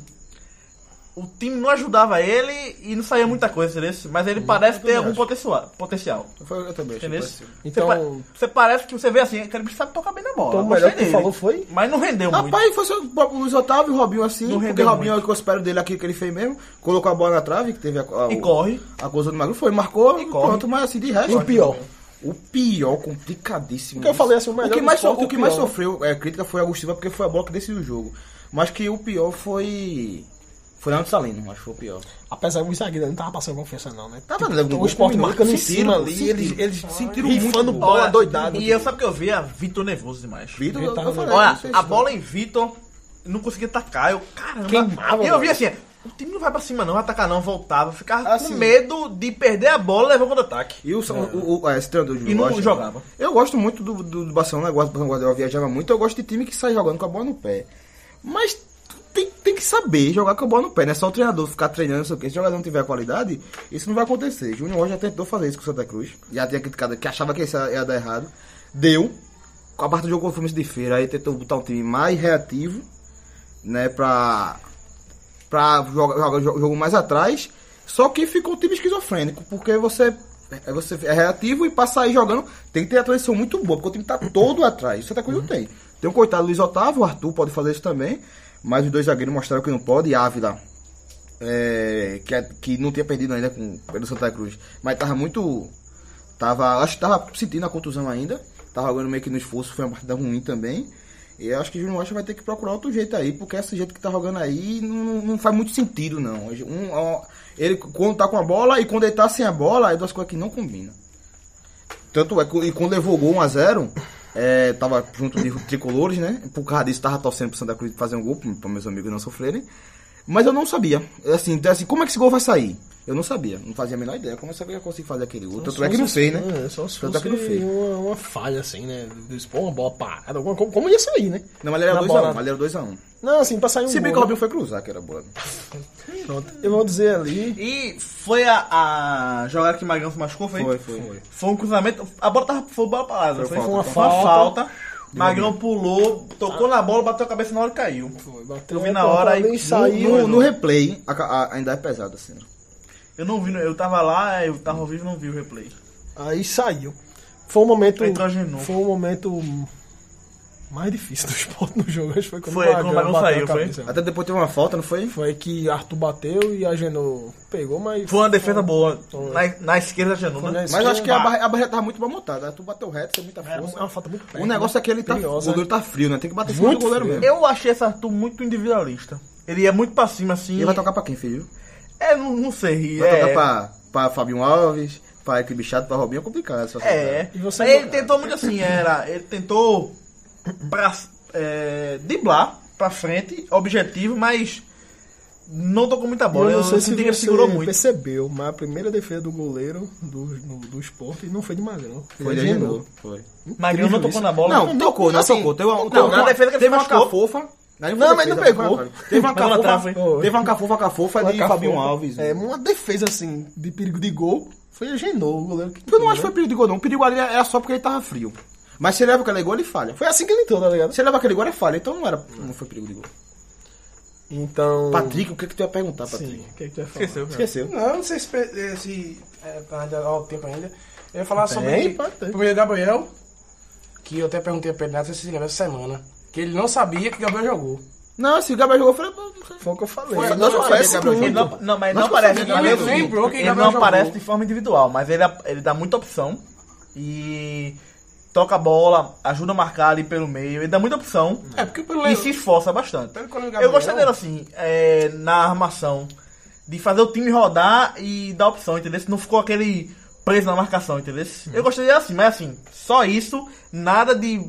O time não ajudava ele e não saía muita coisa, entendeu? Mas ele parece ter algum potencial. potencial Foi eu também, achei entendeu? parecido. Então- Você, pa- você parece que você vê assim, que ele sabe tocar bem na bola. Então o Gostei melhor que tu dele. falou foi? Mas não rendeu muito. Rapaz, foi só o próprio Luiz Otávio e o Robinho assim, Não porque rendeu o Robinho é muito. o que eu espero dele aqui que ele fez mesmo. Colocou a bola na trave, que teve a, a, E o- corre. a coisa do Magro, foi, marcou E e corre. pronto, mas assim, de resto. E o pior? O pior, complicadíssimo. O que eu falei assim, o melhor O que do mais, esporte so- e o que o mais pior, né? sofreu é, crítica foi a Agostinho, porque foi a bola que decidiu o jogo. Mas que o pior foi. Foi Leandro Salino, acho que foi o pior. Apesar que o zagueiro não tava passando confiança, não, né? Tava Tipo, levando o gol, esporte combinou, marcando em sentiram, cima ali, sentiram. eles, eles Sentiram rifando muito. bola Olha, doidado. E eu sabe que eu vi a Vitor nervoso demais. Vitor, Ele eu, tava eu falei, Olha, não sei a se- bola em Vitor não conseguia atacar. Eu, caramba. Queimava, E eu vi velho. assim, o time não vai pra cima não, vai atacar não, voltava. Ficava Assim. com medo de perder a bola e levar o contra-ataque. E o, o, o, é, esse treinador de E não Rocha, jogava. Eu gosto muito do, do, do Barcelona, eu gosto do Guardiola, viajava muito, eu gosto de time que sai jogando com a bola no pé. Mas tem, tem que saber jogar com a bola no pé, não é só o treinador ficar treinando, não sei o que. Se o jogador não tiver qualidade, isso não vai acontecer. Júnior Rocha já tentou fazer isso com o Santa Cruz, já tinha criticado que achava que isso ia dar errado. Deu. Com a parte do jogo contra o Fluminense de Feira, aí tentou botar um time mais reativo, né, pra, pra jogar, jogar o jogo mais atrás, só que ficou um time esquizofrênico, porque você é, você é reativo e pra sair jogando tem que ter a transição muito boa, porque o time tá todo atrás, isso até coisa não tem. Tem um coitado Luiz Otávio, o Arthur pode fazer isso também, mas os dois zagueiros mostraram que não pode, e Ávila, é, que, é- que não tinha perdido ainda com pelo Santa Cruz, mas tava muito, tava, acho que tava sentindo a contusão ainda, tava jogando meio que no esforço, foi uma partida ruim também. E eu acho que o Júnior Rocha vai ter que procurar outro jeito aí, porque esse jeito que tá jogando aí não, não faz muito sentido, não. Um, ó, ele quando tá com a bola e quando ele tá sem a bola, é duas coisas que não combinam. Tanto é que e quando levou o gol um a zero, é, tava junto de tricolores, né? Por causa disso, tava torcendo pro Santa Cruz fazer um gol, para meus amigos não sofrerem. Mas eu não sabia. Assim, assim, como é que esse gol vai sair? Eu não sabia, não fazia a menor ideia. Como é que eu ia conseguir fazer aquele gol? Tanto é que não fez, né? É, só se Tanto é fosse que não fez. uma, uma falha, assim, né? Pô, uma bola parada, alguma, como, como ia sair, né? Não, mas ele era Na dois a um, bola- mas ele era dois a um. Não, assim, pra sair um Se bem que o gol. Robinho foi cruzar, que era boa. Pronto. Eu vou dizer ali... E foi a, a jogada que o Magrão se machucou, foi? Foi, foi. Foi um cruzamento. A bola tava foi bola parada. Foi Foi, falta, foi uma foi. falta. Magrão pulou, tocou na bola, bateu a cabeça na hora e caiu. Foi, bateu Eu vi na hora e e saiu. No, no replay, a- a- ainda é pesado assim. Eu não vi, eu tava lá, eu tava ao vivo e não vi o replay. Aí saiu. Foi um momento. Entrou de novo. Foi um momento mais difícil do esporte no jogo. Acho que foi quando Foi, o Magrão quando o Magrão bateu a saiu, foi? cabeça. Até depois teve uma falta, não foi? Foi que Arthur bateu e a Genô pegou, mas. Foi uma defesa boa. Foi. Na, na esquerda já não, Foi né? na Mas eu acho que a Bah. barreira, a barreira tava muito mal montada. Tu bateu reto, sem muita É força. uma falta muito perto, O negócio né? é que ele tá. O Perigosa. goleiro tá frio, né? Tem que bater em cima do Muito goleiro frio. mesmo. Eu achei esse Arthur muito individualista. Ele ia muito pra cima, assim. E ele vai tocar pra quem, filho? É, não, não sei. Vai é, tocar pra, pra Fabinho Alves, pra Equipe Bichado, pra Robinho, é complicado. Essa É. E você ele não- tentou muito assim, era. Ele tentou pra, é, driblar pra frente, objetivo, mas não tocou muita bola. Eu não sei se senti que ele você segurou muito. percebeu, mas a primeira defesa do goleiro do, do, do esporte não foi de Magrão. Foi de de Agenor. Foi. Magrão não Incrível tocou isso. na bola. Não, tocou, não assim, tocou. Teve uma, não, não, na defesa que ele teve se uma machucou. cafofa. Não, mas não pegou. Teve uma Mas na cafofa. trave. Teve uma cafofa, cafofa de Uma Fabinho cafofa. Alves. É, uma defesa assim, de perigo de gol, foi a Genô, o goleiro que. Eu não acho que foi perigo de gol, não. O perigo ali era só porque ele tava frio. Mas se ele leva aquele gol, ele falha. Foi assim que ele entrou, tá ligado? Se ele leva aquele gol, ele falha. Então não era, não foi perigo de gol. Então. Patrick, o que que tu ia perguntar, Patrick? Sim, o que, é que tu ia falar? Esqueceu, cara. Esqueceu. Não, não sei se, pe- se é, tá ainda ao tempo ainda. Eu ia falar Tem, sobre pode ter. o primeiro Gabriel, que eu até perguntei pra ele, não sei se você lembra, essa semana, que ele não sabia que o Gabriel jogou. Não, se o Gabriel jogou, eu falei... não, não sei. Foi o que eu falei. Foi, Não, não, não não, parece não, Gabriel muito. Ele não, não, mas ele não Mas aparece. você Ele, ninguém lembrou que ele Gabriel não aparece jogou. de forma individual, mas ele, ele dá muita opção. E toca a bola, ajuda a marcar ali pelo meio. Ele dá muita opção. É, porque pelo E se esforça bastante. Pelo que eu lembro, Eu gostei Gabriel- dele assim, é, na armação. De fazer o time rodar e dar opção, entendeu? Se não ficou aquele preso na marcação, entendeu? Eu gostei dele assim, mas assim, só isso, nada de,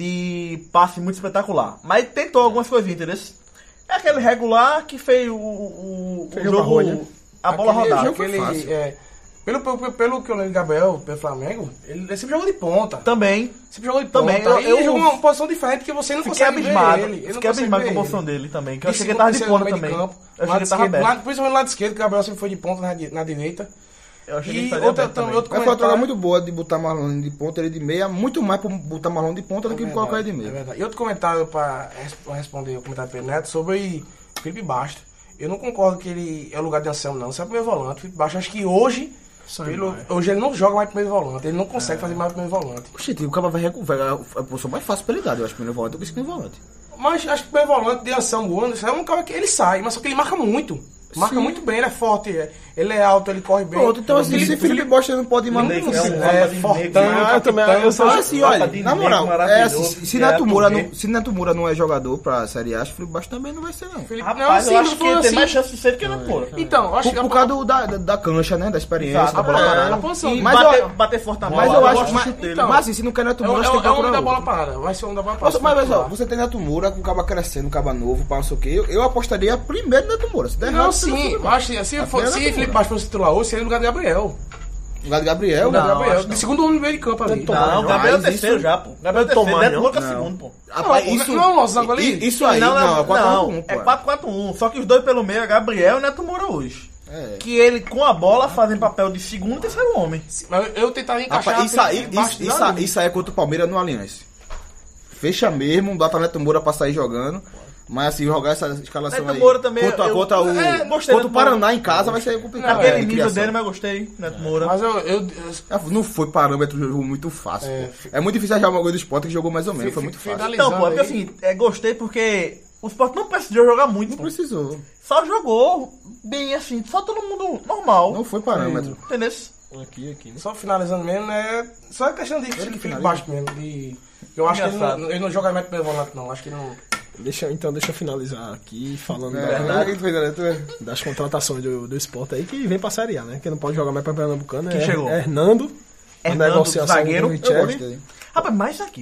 de passe muito espetacular. Mas tentou algumas coisinhas, entendeu? É aquele regular que fez o, o, o Fez jogo, o barulho, né? a bola Aquele rodar. jogo, aquele, fácil. é, pelo, pelo, pelo que eu lembro de Gabriel, pelo Flamengo, ele, ele sempre jogou de ponta. Também. Sempre jogou de Também, ponta. eu- e ele eu jogou uma posição diferente que você não Fiquei consegue abismado. ver ele. ele não Fiquei consegue abismado ver com a ele. posição dele também. Que eu De achei que ele segundo, tava de terceiro, ponta no meio também. campo. Eu achei que Lado ele tava esquerdo, aberto. lado- principalmente no lado esquerdo, que o Gabriel sempre foi de ponta na, di- na direita. Eu achei que ele E estaria outra, aberto também, também. outro Mas foi uma troca comentário- muito boa de botar Marlon de ponta, ele de meia. Muito mais pra botar Marlon de ponta do que colocar ele de É meia. verdade. E outro comentário para responder o comentário do Pedro Neto sobre Felipe Bastos. Eu não concordo que ele é o lugar de Anselmo, não. Você é o primeiro volante. Felipe Bastos, acho que hoje, Sai pelo- mais. hoje ele não joga mais primeiro volante. Ele não consegue fazer mais primeiro volante. Oxente, o cara vai recuperar a posição mais fácil pra ele dar. Eu acho que primeiro volante do que segundo volante. Mas acho que o primeiro volante de Anselmo Anderson é um cara que ele sai, mas só que ele marca muito. Marca Sim. muito bem, ele é forte, é- ele é alto, ele corre bem. Pronto, então assim, Ele- se Felipe Bosta não pode ir mais Ele no é um segundo. mapa é de fortão, negro, eu também- eu só- Ah, assim, mapa olha, de na negro moral, é maravilhoso, assim, se que é Neto Moura Touré. não, se Neto Moura não é jogador pra Série A, acho que Felipe Bosta também não vai ser, não. Felipe, Rapaz, não, eu assim, acho que foi ele tem assim. mais chance de ser do que na Moura. Então, eu acho Por, que por causa do- da, da, da cancha, né? Da experiência. Exato, da a bola bola parada. a posição. E Mas bater, eu- bater forte na bola. Mas eu acho, gosto do mas, chute dele. então, mas assim, se não quer Neto É o Moura, é você o- tem é que o homem da procurar bola outro. parada. Vai ser o homem da bola Mas, parada. mas, mas, ó, você tem Neto Moura com o cabo crescendo, um cabo novo, para não sei o quê. Eu, eu apostaria primeiro no Neto Moura. Se der Não, errado, sim, você eu vai. acho que se, A for, primeira se é Neto Felipe Moura. Bastos fosse titular hoje, seria no lugar de Gabriel. No lugar de Gabriel. No lugar de Não, Gabriel. acho De não. segundo homem no meio de campo ali. Tomar, Não, o Gabriel é o Mas terceiro isso- já, pô. Gabriel é o terceiro, Tomar, Neto não. Moura é o Não. segundo, pô. Rapaz, Não, isso, não, não, Losango ali. i- Isso aí, não, não, não, é quatro a um, não, pô. é quatro quatro um. Só que os dois pelo meio é Gabriel e Neto Moura hoje. É. Que ele, com a bola, fazem papel de segundo e terceiro homem. Mas eu tentava encaixar... Rapaz, isso aí, Felipe Bastos isso, isso, na aí- linha. isso aí é contra o Palmeiras no Aliança. Fecha mesmo, dá pra Neto Moura pra sair jogando. Mas assim, jogar essa escalação Neto aí Moura também, contra, eu- contra o, é, gostei contra o do Moura. Paraná em casa vai ser complicado. Aquele de nível criação. dele, mas gostei, Neto Moura. Mas eu... eu, eu É, Não foi parâmetro, jogou muito fácil. É, pô. É muito difícil achar uma coisa do Sport que jogou mais ou menos, Fi- foi muito fi- fácil. finalizando Então, pô, é porque aí. assim, é, gostei porque o Sport não precisou jogar muito, Não pô. precisou. Só jogou bem assim, só todo mundo normal. Não foi parâmetro. Entendeu? Aqui, aqui. Né? Só finalizando mesmo, né? Só a questão de Felipe finaliza. Bastos mesmo. De, eu acho que ele Engraçado. não, ele não joga mais primeiro volante, não. Acho que ele não... Deixa, então, deixa eu finalizar aqui falando É, da- o que tu fez, né? Tu- das contratações do, do esporte aí que vem pra Série A, né? Que não pode jogar mais pra Pernambucano. Quem é, chegou? é Hernando. a Hernando, negociação zagueiro. do Eu Richelli. gostei. Rapaz, mais zagueiro.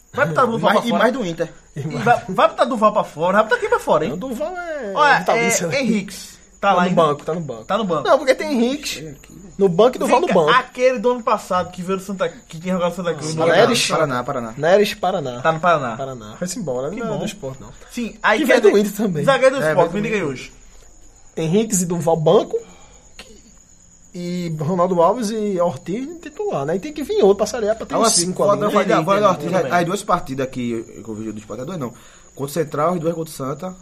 Vai botar Duval Mais- pra e fora. mais do Inter. E vai, vai botar Duval pra fora, vai botar quem pra fora, O hein? Duval é. Olha, vitalício, né? é, Henriques. Tá, Tá lá no ainda. banco, tá no banco. Tá no banco. Não, porque tem Henrique no banco e Duval no Vem cá, banco. aquele do ano passado que veio do Santa que tinha jogado no Santa Cruz. no Neres. Paraná. Paraná, Paraná. Neres, Paraná. Tá no Paraná. Paraná. Foi-se embora, não é bom. do esporte, não. Sim, aí Que quer veio do dizer- Inter também. Zagueiro do É, esporte, veio me do diga aí hoje. Henriques e Duval banco. E Ronaldo Alves e Ortiz titular, né? E tem que vir outro pra sarear pra ter Agora, uns assim, cinco foda, ali. né? vai dar- Entendi, vai dar entendi, Ortiz, tudo bem. as duas partidas que que eu vi do Sport, é dois não. Contra o Central e duas contra o Santa.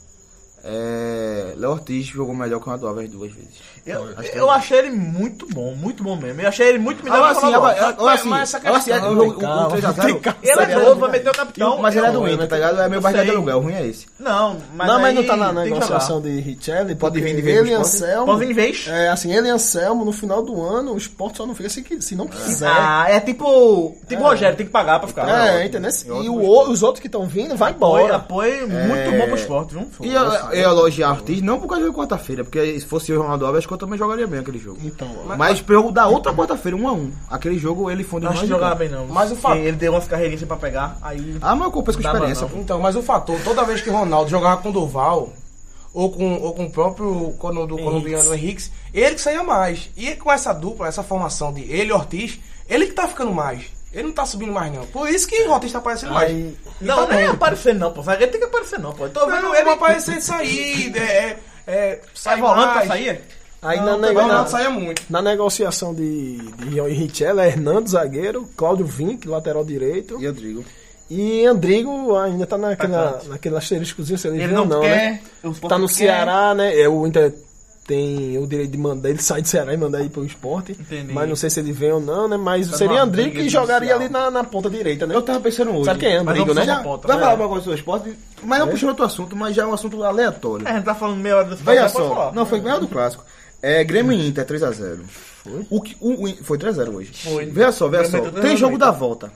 É, Léo Ortiz jogou melhor que o Ronaldo Alves duas vezes. Eu, eu achei ele muito bom, muito bom mesmo. Eu achei ele muito melhor Agora que o assim, Ronaldo agora, Alves. agora assim, mas essa agora assim, questão, o jogo- tem o calma, três a tem zero. calma. Ele é novo, vai meter o capitão. Mas ele é do Eu- Inter, tá ligado? É meu eu barriga de sei. aluguel, o ruim é esse. Não, mas não, mas aí não tá na tem que negociação jogar. de Richelli. Pode porque vir de vez ele e no Sport. Anselmo. Pode vir de vez? É, assim, ele e Anselmo, no final do ano, o Sport só não fica se, qui- se não quiser. Ah, é tipo. Tipo o Rogério, tem que pagar pra ficar. é, entendeu? E o, o- os outros que estão vindo, vai Apoio, embora. apoio muito bom pro esporte, viu? E eu, eu elogiar Ortiz, não por causa da quarta-feira, porque se fosse o Ronaldo Alves, acho que eu também jogaria bem aquele jogo. Então, ó. Mas pro jogo da outra quarta-feira, um a um. Aquele jogo ele foi um dos Não acho mais que jogava jogados. bem, não. Mas o fato- Ele deu umas carreirinhas pra pegar, aí. Ah, mas eu compenso com Dava experiência. não. pô. Então, mas o fator, toda vez que o Ronaldo jogava com o Duval, ou com, ou com o próprio quando, do colombiano Henrique, ele que saía mais. E com essa dupla, essa formação de ele e Ortiz, ele que tá ficando mais. Ele não tá subindo mais, não. Por isso que o Ortiz tá aparecendo mais. Aí, Não, tá nem bom. aparecer não, pô. Zagueiro tem que aparecer não, pô. Tô vendo Não, ele. ele aparecer sair, é, é, é, Sai sair volante pra mais. sair? aí Não, na, também nego- não na, saia muito. na negociação de, de Rion e Richelli, é Hernando, zagueiro, Cláudio Vinck, lateral direito. E Rodrigo. E Andrigo ainda tá naquela, Atacante. naquele asteriscozinho, se ele, Ele vem ou não não, quer, né? o Sport Tá no quer. Ceará, né? É, o Inter tem o direito de mandar, ele sai do Ceará e mandar ir pro esporte. Entendi. Mas não sei se ele vem ou não, né? Mas Tá seria numa Andrigo briga que jogaria judicial. ali na, na ponta direita, né? Eu tava pensando hoje. Sabe quem é Mas Andrigo, não né? precisa Já, ponta, vai né? falar alguma coisa sobre o esporte, mas não puxando outro assunto, mas já é um assunto aleatório. É, a gente tá falando meia hora do esporte, Veja mas pode só, falar. não, foi ganhar do clássico. É, Grêmio e Inter, três a zero. O que, o, o, foi três a zero hoje. Foi. Veja só, veja Grêmio só. meteu três a Tem zero jogo da volta.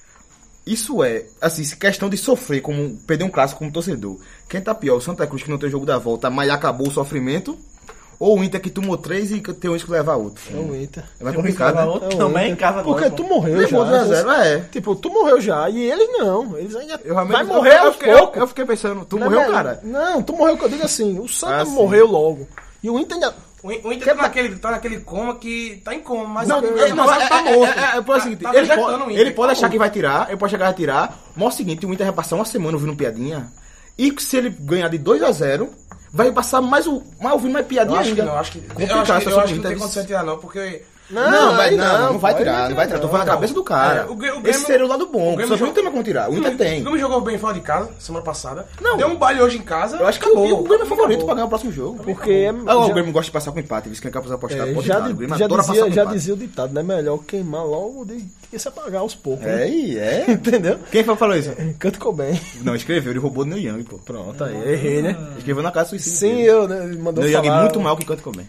Isso é, assim, questão de sofrer, como perder um clássico como torcedor. Quem tá pior, o Santa Cruz que não tem jogo da volta, mas acabou o sofrimento, ou o Inter que tomou três e que tem um risco de levar outro. É o Inter. É mais Tem um risco de complicado, levar né? outro É o também Inter. em casa agora, Porque pô. tu morreu Levou já. dois a zero, é. Tipo, tu morreu já. E eles não. Eles ainda. Eu realmente- vai morrer eu, eu, aos fiquei, eu, poucos. eu fiquei pensando, tu Não, morreu, não, cara? Não, tu morreu que eu digo assim. O Santa Ah, sim. morreu logo. E o Inter ainda. O, o Inter tá naquele, tá naquele coma que tá em coma, mas Não, ele ele, não, mas é, tá é, morto. é, é, é, é o seguinte, Tá ele, vegetando pode, o Inter, ele pode tá achar morto. que vai tirar, ele pode chegar a tirar, mas é o seguinte, o Inter vai passar uma semana ouvindo piadinha, e se ele ganhar de dois a zero, vai passar mais, o, mais ouvindo mais Eu piadinha acho que ainda. não, acho que, eu Complicado acho que, essa eu acho que não Inter. tem condição de tirar não, porque... Não, Não, mas aí não, não vai pode tirar, não vai tirar. Tô falando na cabeça do cara. É, o Grêmio- o Esse Grêmio- seria o lado bom. o Grêmio Só que jogou- não tem como tirar. O Inter tem. O Grêmio jogou bem fora de casa, semana passada. Não. Deu um baile hoje em casa. Eu acho que acabou. o, o Grêmio é favorito Acabou. pra ganhar o próximo jogo. Porque é- Ah, o já- Grêmio gosta de passar com empate. Eles quem quer apostar, É, pode já dar. di- O Grêmio já, adora dizia, passar com já empate. dizia o ditado, né? Melhor queimar logo do que se apagar aos poucos. É, né? e é. Entendeu? Quem foi que falou isso? Canto Cobain. Não, escreveu, ele roubou do Neil Young, pô. Pronto, aí errei, né? Escreveu na casa do suicídio. Sim, dele. eu, né? Ele mandou Neil Young falar. é muito mal que Kurt Cobain.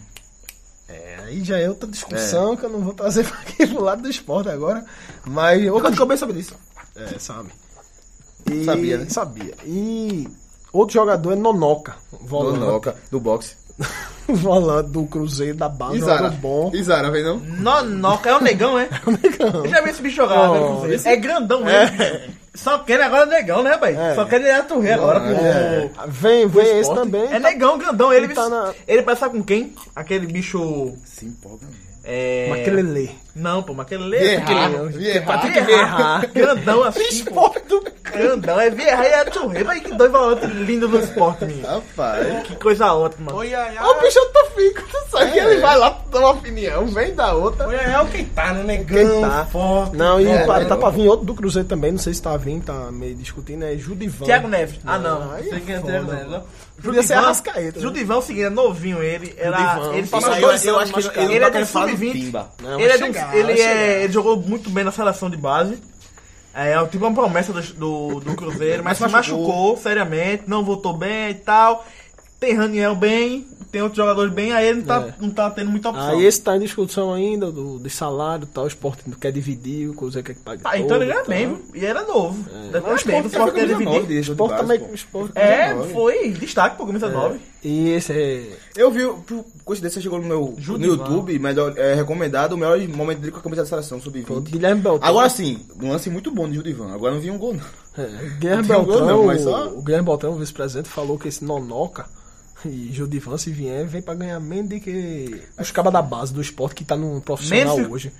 É, aí já é outra discussão que eu não vou trazer pra aqui pro lado do esporte agora. Mas eu O Kurt Cobain sabe disso. É, sabe. E- Sabia, né? Sabia. E outro jogador é Nonoca, volante, Nonoca, do boxe. volante do Cruzeiro da base, jogador bom. Isara, vem não? Nonoca, é o negão, é? Negão. Eu já vi esse bicho jogar, Oh, né, Cruzeiro? esse- É grandão mesmo. Só quer agora negão, né, rapaz? É. Só quer ele Torre agora. pro- É, vem, vem esse esporte. também. É negão, grandão. Ele, Ele tá na- ele parece sabe com quem? Aquele bicho. Se empolga mesmo. É... Maquelele. Não, pô, Maquelele. Vieira. Maquelele. Vieira. Patrick Vieira. Grandão assim. Esporte do Grandão. É Vieira e é Torre. Vai que dois volantes lindos do esporte, menino. Rapaz. Que coisa ótima. Oi, ai, Ó, o bicho eu tô fico, tu sabe que É. ele vai lá dar uma opinião, vem da outra. Oi, ai, é o quem tá, né? Negão, Quem tá? forte. Não, e É, pra- é, tá não. pra vir outro do Cruzeiro também, não sei se tá vindo, tá meio discutindo, é Judivan. Thiago Neves. Ah, não. Não, aí Sei quem é foda, Thiago mano. Neves. não. Podia ser Judivan- Arrascaeta, né? Judivan é o seguinte, é novinho ele. Era, Judivan. ele Passou passou dois dois anos machucado. Ele, ele é tá do querendo falar do sub vinte. Timba. Não, Ele, vai é do- chegar, ele, vai é, chegar. ele jogou muito bem na seleção de base. É, é tipo uma promessa do, do, do Cruzeiro, mas se Mas machucou. machucou seriamente, não voltou bem e tal. tem Raniel bem, tem outros jogadores bem, aí ele não tá, É. não tá tendo muita opção. Aí esse tá em discussão ainda, do, de salário e tal, o Sport quer dividir, o Cruzeiro quer que pague Ah, então ele ganha todo e bem, tal. viu? E era novo. Deve Mas ganhar bem, o Sport quer dividir. O Sport também... O Sport É, foi destaque pro camisa nove. E esse é... Eu vi, por coincidência, chegou no meu no Judivan. YouTube, melhor, é, recomendado o melhor momento dele com a camisa da seleção, sub Foi o vinte. Guilherme Beltrão. Agora sim, um lance muito bom de Judivan. Agora não vi um gol, não. É, Guilherme Não tem gol, Beltrão, não, mas só- o Guilherme Beltrão, o vice-presidente, falou que esse Nonoca e Judivan, se vier, vem pra ganhar menos do que os cabas da base do Sport que tá no profissional Menos- hoje.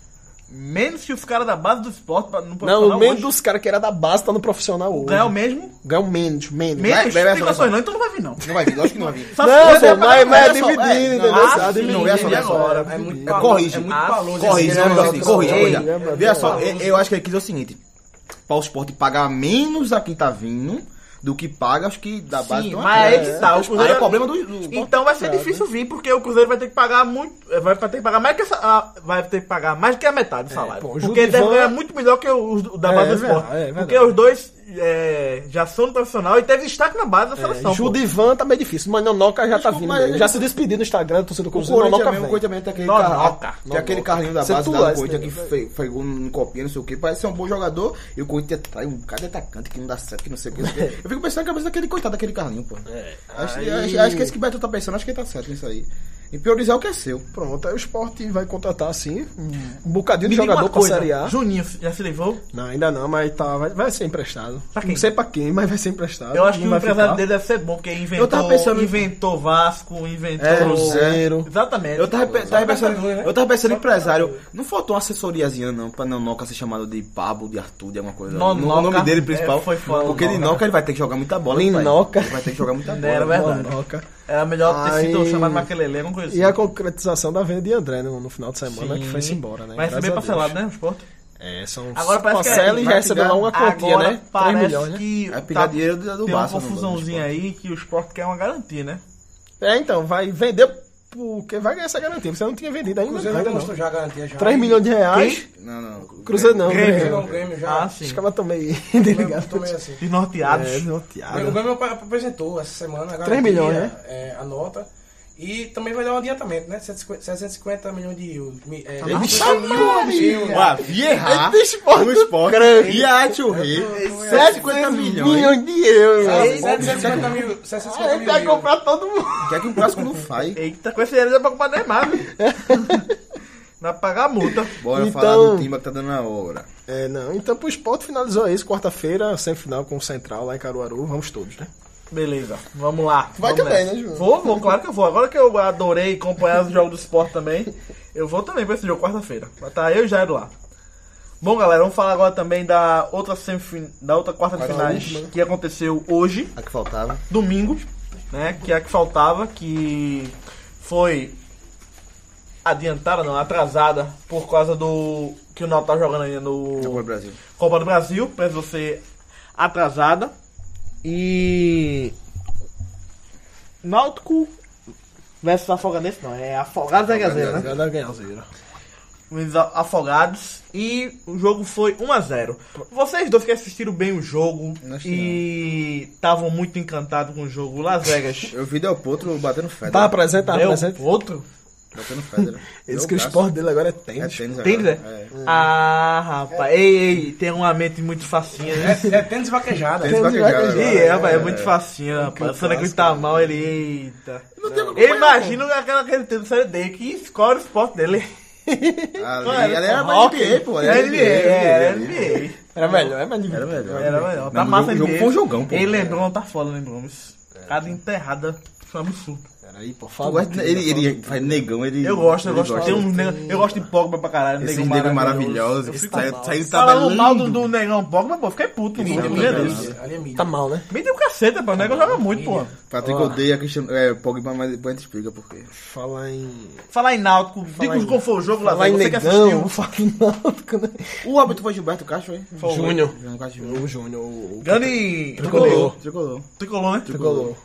Menos que os caras da base do Sport pra- no Não, profissional menos hoje. dos caras que era da base tá no profissional hoje. Ganhar o mesmo. Ganhar menos, menos. Menos, vai, vai, tem vai, condições vai. não, então não vai vir não. Não vai vir, lógico que não vai vir. Só Não, se pô, for- mas, mas é é só- dividindo, é, entendeu? ah, Tá sim, dividindo. não é só- e agora? É muito É, balão- corrige, é muito ah, balões. Corrige, assim, né, né, assim, Beltrão? corrige, Ei, olha. lembra, Veja só, lembra. eu, eu acho que ele quis dizer o seguinte: para o Sport pagar menos a quem tá vindo do que paga os que da base Sim, estão mas aqui. aí que tá, o Aí Cruzeiro- é problema do, do Então vai ser difícil vir, porque o Cruzeiro vai ter que pagar muito. Vai ter que pagar mais que essa, ah, vai ter que pagar mais que a metade do salário. pô, o porque ele deve Judivan- ganhar muito melhor que os do- da É, base do é verdade, Sport. é verdade. porque os dois é, já são do profissional e teve destaque na base da seleção. pô. Judivan tá meio difícil, mas Nonoca já tá Mas- vindo. mas- mesmo. Já se despediu no Instagram, do torcedor do O Cruzeiro, Corinthians Nonoca mesmo, o vem. Corinthians também tem aquele, Nonoca. carro, tem aquele carrinho da Você base tu lá é, do Corinthians que esse fe- foi gol no copinha, não sei o que. Parece ser um bom jogador e o Corinthians traz um cara de atacante que não dá certo, que não sei o que. Eu fico pensando na cabeça daquele coitado daquele carrinho, pô. Acho, aí- acho, acho que esse que o Beto tá pensando, acho que ele tá certo nisso aí. E priorizar o que é seu. Pronto, aí o Sport vai contratar, assim, um bocadinho Me de diga uma jogador pra coisa, Série A. Juninho já se levou? Não, ainda não, mas tá, vai, vai ser emprestado. Pra quem? Não sei pra quem, mas vai ser emprestado. Eu acho que Não o vai empresário ficar. dele deve ser bom, porque inventou, Eu tava pensando em- inventou Vasco, inventou. É, Cruzeiro. Exatamente. Eu tava, pe- tava pensando, Libertadores, né? eu tava pensando em empresário. Não faltou uma assessoriazinha, não, pra Nonoca ser chamado de Pablo, de Arthur, de alguma coisa. Nonoca. o nome dele principal. É, foi foda, Porque Nonoca. Nonoca ele vai ter que jogar muita bola. Linoca. Ele vai ter que jogar muita bola. Era verdade. Nonoca. Era melhor ter sido Aí- chamado Maquelele, alguma coisa assim. E a concretização da venda de André no, no final de semana, Sim. que foi-se embora, né? Vai ser Graças bem a Deus. parcelado, né? O Sport. É, são Agora parece que parcela é- e vai já recebeu lá pegar- uma quantia, Agora né? parece três milhões, né? que Vai pegar dinheiro do- do tem Barça, uma do- do confusãozinha Sport. aí que o Sport quer uma garantia, né? É, então, vai vender porque vai ganhar essa garantia. Você não tinha vendido O ainda, Cruzeiro ainda já não. mostrou já a garantia já. três milhões de reais. Não, não. Cruzeiro não, Grêmio. Grêmio. O Grêmio já. Ah, sim. Os caras estão meio Eu desligados. tô meio assim. Desnorteados. É, O norteado. Grêmio apresentou essa semana a garantia, três milhões, né? é, a nota. E também vai dar um adiantamento, né? setecentos e cinquenta milhões de euros. Mi- É, Ele cinquenta mil euros. Ah, Vieira Esse Sport no Sport grande. e a Tio Rei setecentos cinquenta milhões. milhões de euros. setecentos e cinquenta mil setecentos e cinquenta Ele mil vai euros. comprar todo mundo. Quer que um clássico não faz? Eita, com esse dinheiro dá pra comprar Neymar, viu? Vai pagar a multa. Bora Então- falar do Timba que tá dando a hora. É, não. Então, pro Sport finalizou isso. Quarta-feira, semifinal com o Central lá em Caruaru. Vamos todos, né? Beleza, vamos lá. Vai vamos também, nessa. né, João? Vou, vou, claro que eu vou. Agora que eu adorei acompanhar os jogos do Sport também, eu vou também pra esse jogo quarta-feira. Vai estar eu e Jairo lá. Bom, galera, vamos falar agora também da outra, semifin... da outra quarta de Vai na finais última. que aconteceu hoje, A que faltava. domingo, né? Que é a que faltava, que foi adiantada, não, atrasada, por causa do que o Náutico tá jogando ainda no Copa do Brasil. Copa do Brasil, precisou ser atrasada. E Náutico versus Afogadense, não, é Afogados é Gazeira, né? Já dá ganhar Os Afogados. E o jogo foi um a zero. Vocês dois que assistiram bem o jogo Não acho e estavam muito encantados com o jogo Las Vegas. Eu vi Del Potro batendo Federer. Tá apresente, tá Deu apresente. outro? Batendo Federer. Eles Deu que o braço. esporte dele agora é É tênis. tênis Tem, agora. né? É. Ah, rapaz. Ei, ei, tem uma mente muito facinha, né? É, é tênis vaquejada. Tênis Tênis vaquejado vaquejado. Ih, agora. é, rapaz, é muito facinho, rapaz. O Sonic tá mal, ele. Eita. Não tem como Eu imagino aquela que ele tem do Série D, que escolhe o esporte dele. Ali, ali era mais Rock. N B A, pô. É N B A, é N B Era melhor, é mais Era melhor. A. Era melhor. Tá Não, massa o jogo N B A. foi um jogão, pô. Ele lembrou, não tá foda, lembrou. Mas cada enterrada foi um absurdo. Peraí, pô, Tu fala. gosta- do time, ele, fala ele do faz negão, ele. Eu gosto, eu ele gosto. gosta. Tem uns negão, eu gosto de Pogba pra caralho. Esses negão negros maravilhoso. maravilhosos. Eu que fico Saiu mal. saiu Falando mal do, tabelando. do negão Pogba, pô, fiquei puto. Mídia, Pô, mídia, meu Deus. mídia. Ali é mídia. Tá mal, né? Me deu caceta, pô. O negão joga muito, pô. Patrick Ó. odeia Cristiano, é, Pogba, mas depois a gente explica por quê. Falar em. Falar em Náutico, diga em- como foi o jogo lá. Falar em Você que negão, assistiu. falar em Náutico, né? O árbitro foi Gilberto Castro, foi? Foi. Júnior. Gilberto Castro Júnior. O Júnior. o- o- Grande Tricolor. Tricolor. Tricolor, né? Tricolor.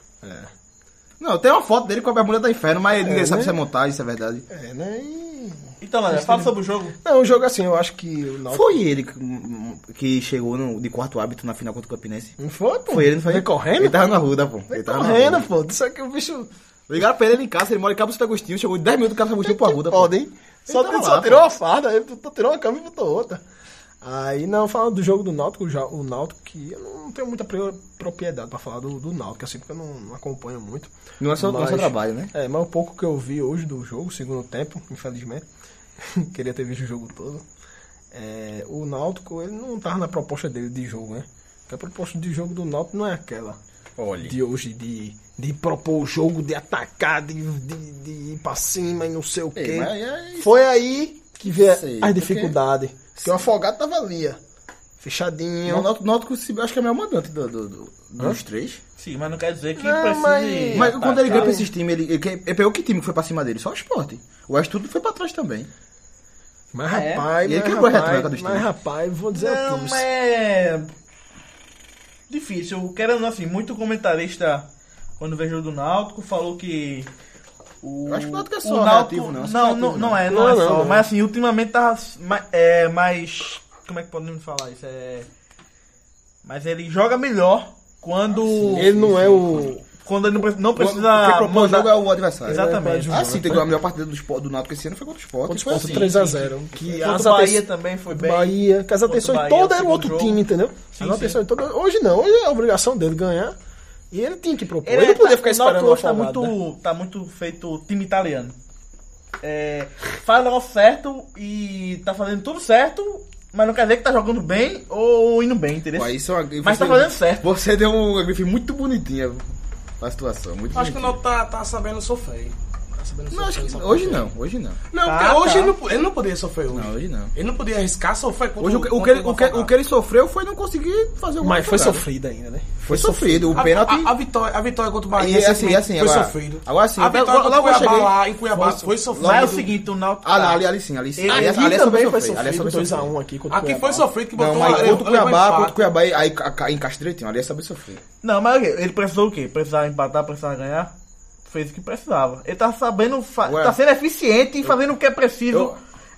Não, tem uma foto dele com a bermuda da Inferno, mas ninguém É, sabe né? se é montagem, se é verdade. É, né? E Então, Léo, fala sobre o jogo. Não, o jogo assim, eu acho que o Náutico... Foi ele que, que chegou no, de quarto árbitro na final contra o Campinense. Não foi, pô? Foi ele, não foi? Veio correndo? Ele tava na rua, pô. Ele Veio tava na correndo, rua. pô. Isso aqui o bicho... Ligaram pra ele em casa, ele mora em Cabo Santo Agostinho, chegou em dez minutos, o cara Santo Agostinho pro Arruda, pô. Pode, hein? Só, tava só lá, tirou pô. uma farda, aí tu tirou uma cama e botou outra. Aí, não, falando do jogo do Náutico, já, o Náutico, que eu não tenho muita pro- propriedade pra falar do, do Náutico, assim, porque eu não, não acompanho muito. Não é só, não é só Mas- trabalho, né? É, mas o pouco que eu vi hoje do jogo, segundo tempo, infelizmente, queria ter visto o jogo todo. É, o Náutico, ele não tava na proposta dele de jogo, né? Porque a proposta de jogo do Náutico não é aquela Olha. de hoje, de, de propor o jogo, de atacar, de, de, de ir pra cima e não sei o Ei, quê. mas é isso. Foi aí que veio Sei, as porque- dificuldades. Porque o Afogado tava ali, ó, fechadinho. O Náutico, Náutico, eu acho que é o melhor mandante do, do- do- dos três. Sim, mas não quer dizer que Não, precise... mas- Mas quando ele ganhou atacar. pra esses times, ele, ele, ele pegou que time que foi pra cima dele? Só o Sport. O resto tudo foi pra trás também. Mas É. rapaz, E ele mas, quebrou a retranca rapaz, dos mas times. rapaz, vou dizer a Não, tu. mas é difícil. Querendo assim, muito comentarista, quando veio o jogo do Náutico, falou que o, Eu acho que o Náutico é o só Náutico- reativo, não. Não, Só não, reativo, não não. é, não, Não, é não, só. não. Mas assim, ultimamente tava ma- é, mais... Como é que podemos falar isso? É... Mas ele joga melhor quando... Ele não é o... Quando ele não pre- não precisa... Quem propõe o mandar- jogo é o adversário. Exatamente. Ah, sim, teve a melhor partida do, Sport, do Náutico esse ano foi contra o Sport. Contra o foi Sport assim. três a zero. Que Contra as o Bahia atenções- também foi bem. Bahia, que as Contra o atenções Bahia, todas o eram outro segundo time, jogo. entendeu? Sim, as atenções todas... Hoje não, hoje é a obrigação dele ganhar. E ele tinha que propor. Ele, Ele não podia tá- ficar o Náutico esperando o hoje tá Afogado, muito, né? tá muito feito time italiano. É, faz o negócio certo e tá fazendo tudo certo, mas não quer dizer que tá jogando bem ou indo bem, entendeu? Pô, isso é uma, Mas você- tá fazendo certo. Você deu uma grife muito bonitinha pra situação. Muito Acho que o bonitinha. Náutico tá, tá sabendo sofrer. Tá sabendo Não, acho sofrer que nessa hoje partida. não, hoje não. Não, Tá, porque hoje tá. ele não, ele não poderia sofrer hoje. Não, hoje não. Ele não podia arriscar sofrer contra Hoje o, que- o, contra que ele, o, que, Afogado. o que ele sofreu foi não conseguir fazer o gol Mas foi afogado. sofrido ainda, né? Foi sofrido. O A, pênalti. a, a vitória, a vitória contra o Bahia E assim, recentemente assim, foi agora- sofrido. agora sim, a logo- vitória contra o logo eu Cuiabá cheguei- lá em Cuiabá foi- foi sofrido. Mas é o seguinte, o Náutico... Ah, não, ali, ali sim, ali sim. Ele- Ali, Aqui ali é também sobre foi sofrer. Ali é sobre sofrido, dois a sofrer. um aqui contra o Aqui Cuiabá. foi sofrido que botou Não, mas levou- contra o levou Cuiabá, empate. contra o Cuiabá, aí, aí, aí encaixa direitinho, ali é saber sofrer. Não, mas ele precisou o quê? Precisava empatar, precisava ganhar? Fez o que precisava. Ele tá sabendo, fa- Ué. tá sendo eficiente e fazendo o que é preciso. Eu-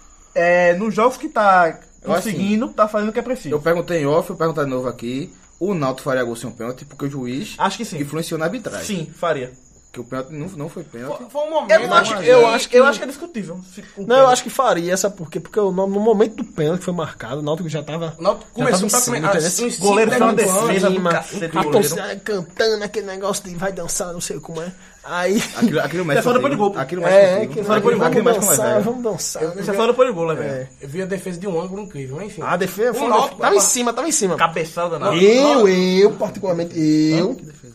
É, nos jogos que tá Eu, assim, conseguindo, tá fazendo o que é preciso. Eu perguntei em off, eu perguntar de novo aqui. O Náutico faria gol sem um pênalti, porque o juiz Acho que sim. influenciou na arbitragem. Sim, faria. Porque o pênalti não, não foi pênalti. Foi- Foi um momento. Eu, acho, mas- eu, eu acho acho que, que- eu acho que é discutível. se- o Não, eu pênalti. acho que faria, sabe por quê? Porque o- no, no momento do pênalti que foi marcado, o Náutico já tava... O Náutico já começou tava em pra cima, comer- entendeu? assim, uns O goleiro cinco, fez uma dez minutos defesa antes. do Cima, cacete do a goleiro. torcida cantando aquele negócio de vai dançar, não sei como é. Aí... Aquilo, aquilo mexe É só depois de comigo. gol. Aquilo mexe É, comigo. que Só depois Aquilo, de aquilo vamos mexe com dançar, mais vamos dançar. Isso é só depois de gol, né, velho? É. Eu vi a defesa de um ângulo incrível, mas enfim. A defesa O foi... Náutico- Tava em cima, tava em cima. Cabeçada na Eu, eu, particularmente, eu...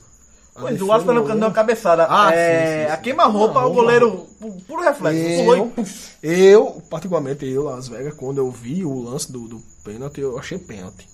Pois, o Aço Pernambucano deu uma cabeçada. Ah, é, sim, sim, sim. A queima-roupa, o goleiro, pu- puro reflexo. Eu, Pulou e- eu, particularmente eu, Las Vegas, quando eu vi o lance do, do pênalti, eu achei pênalti.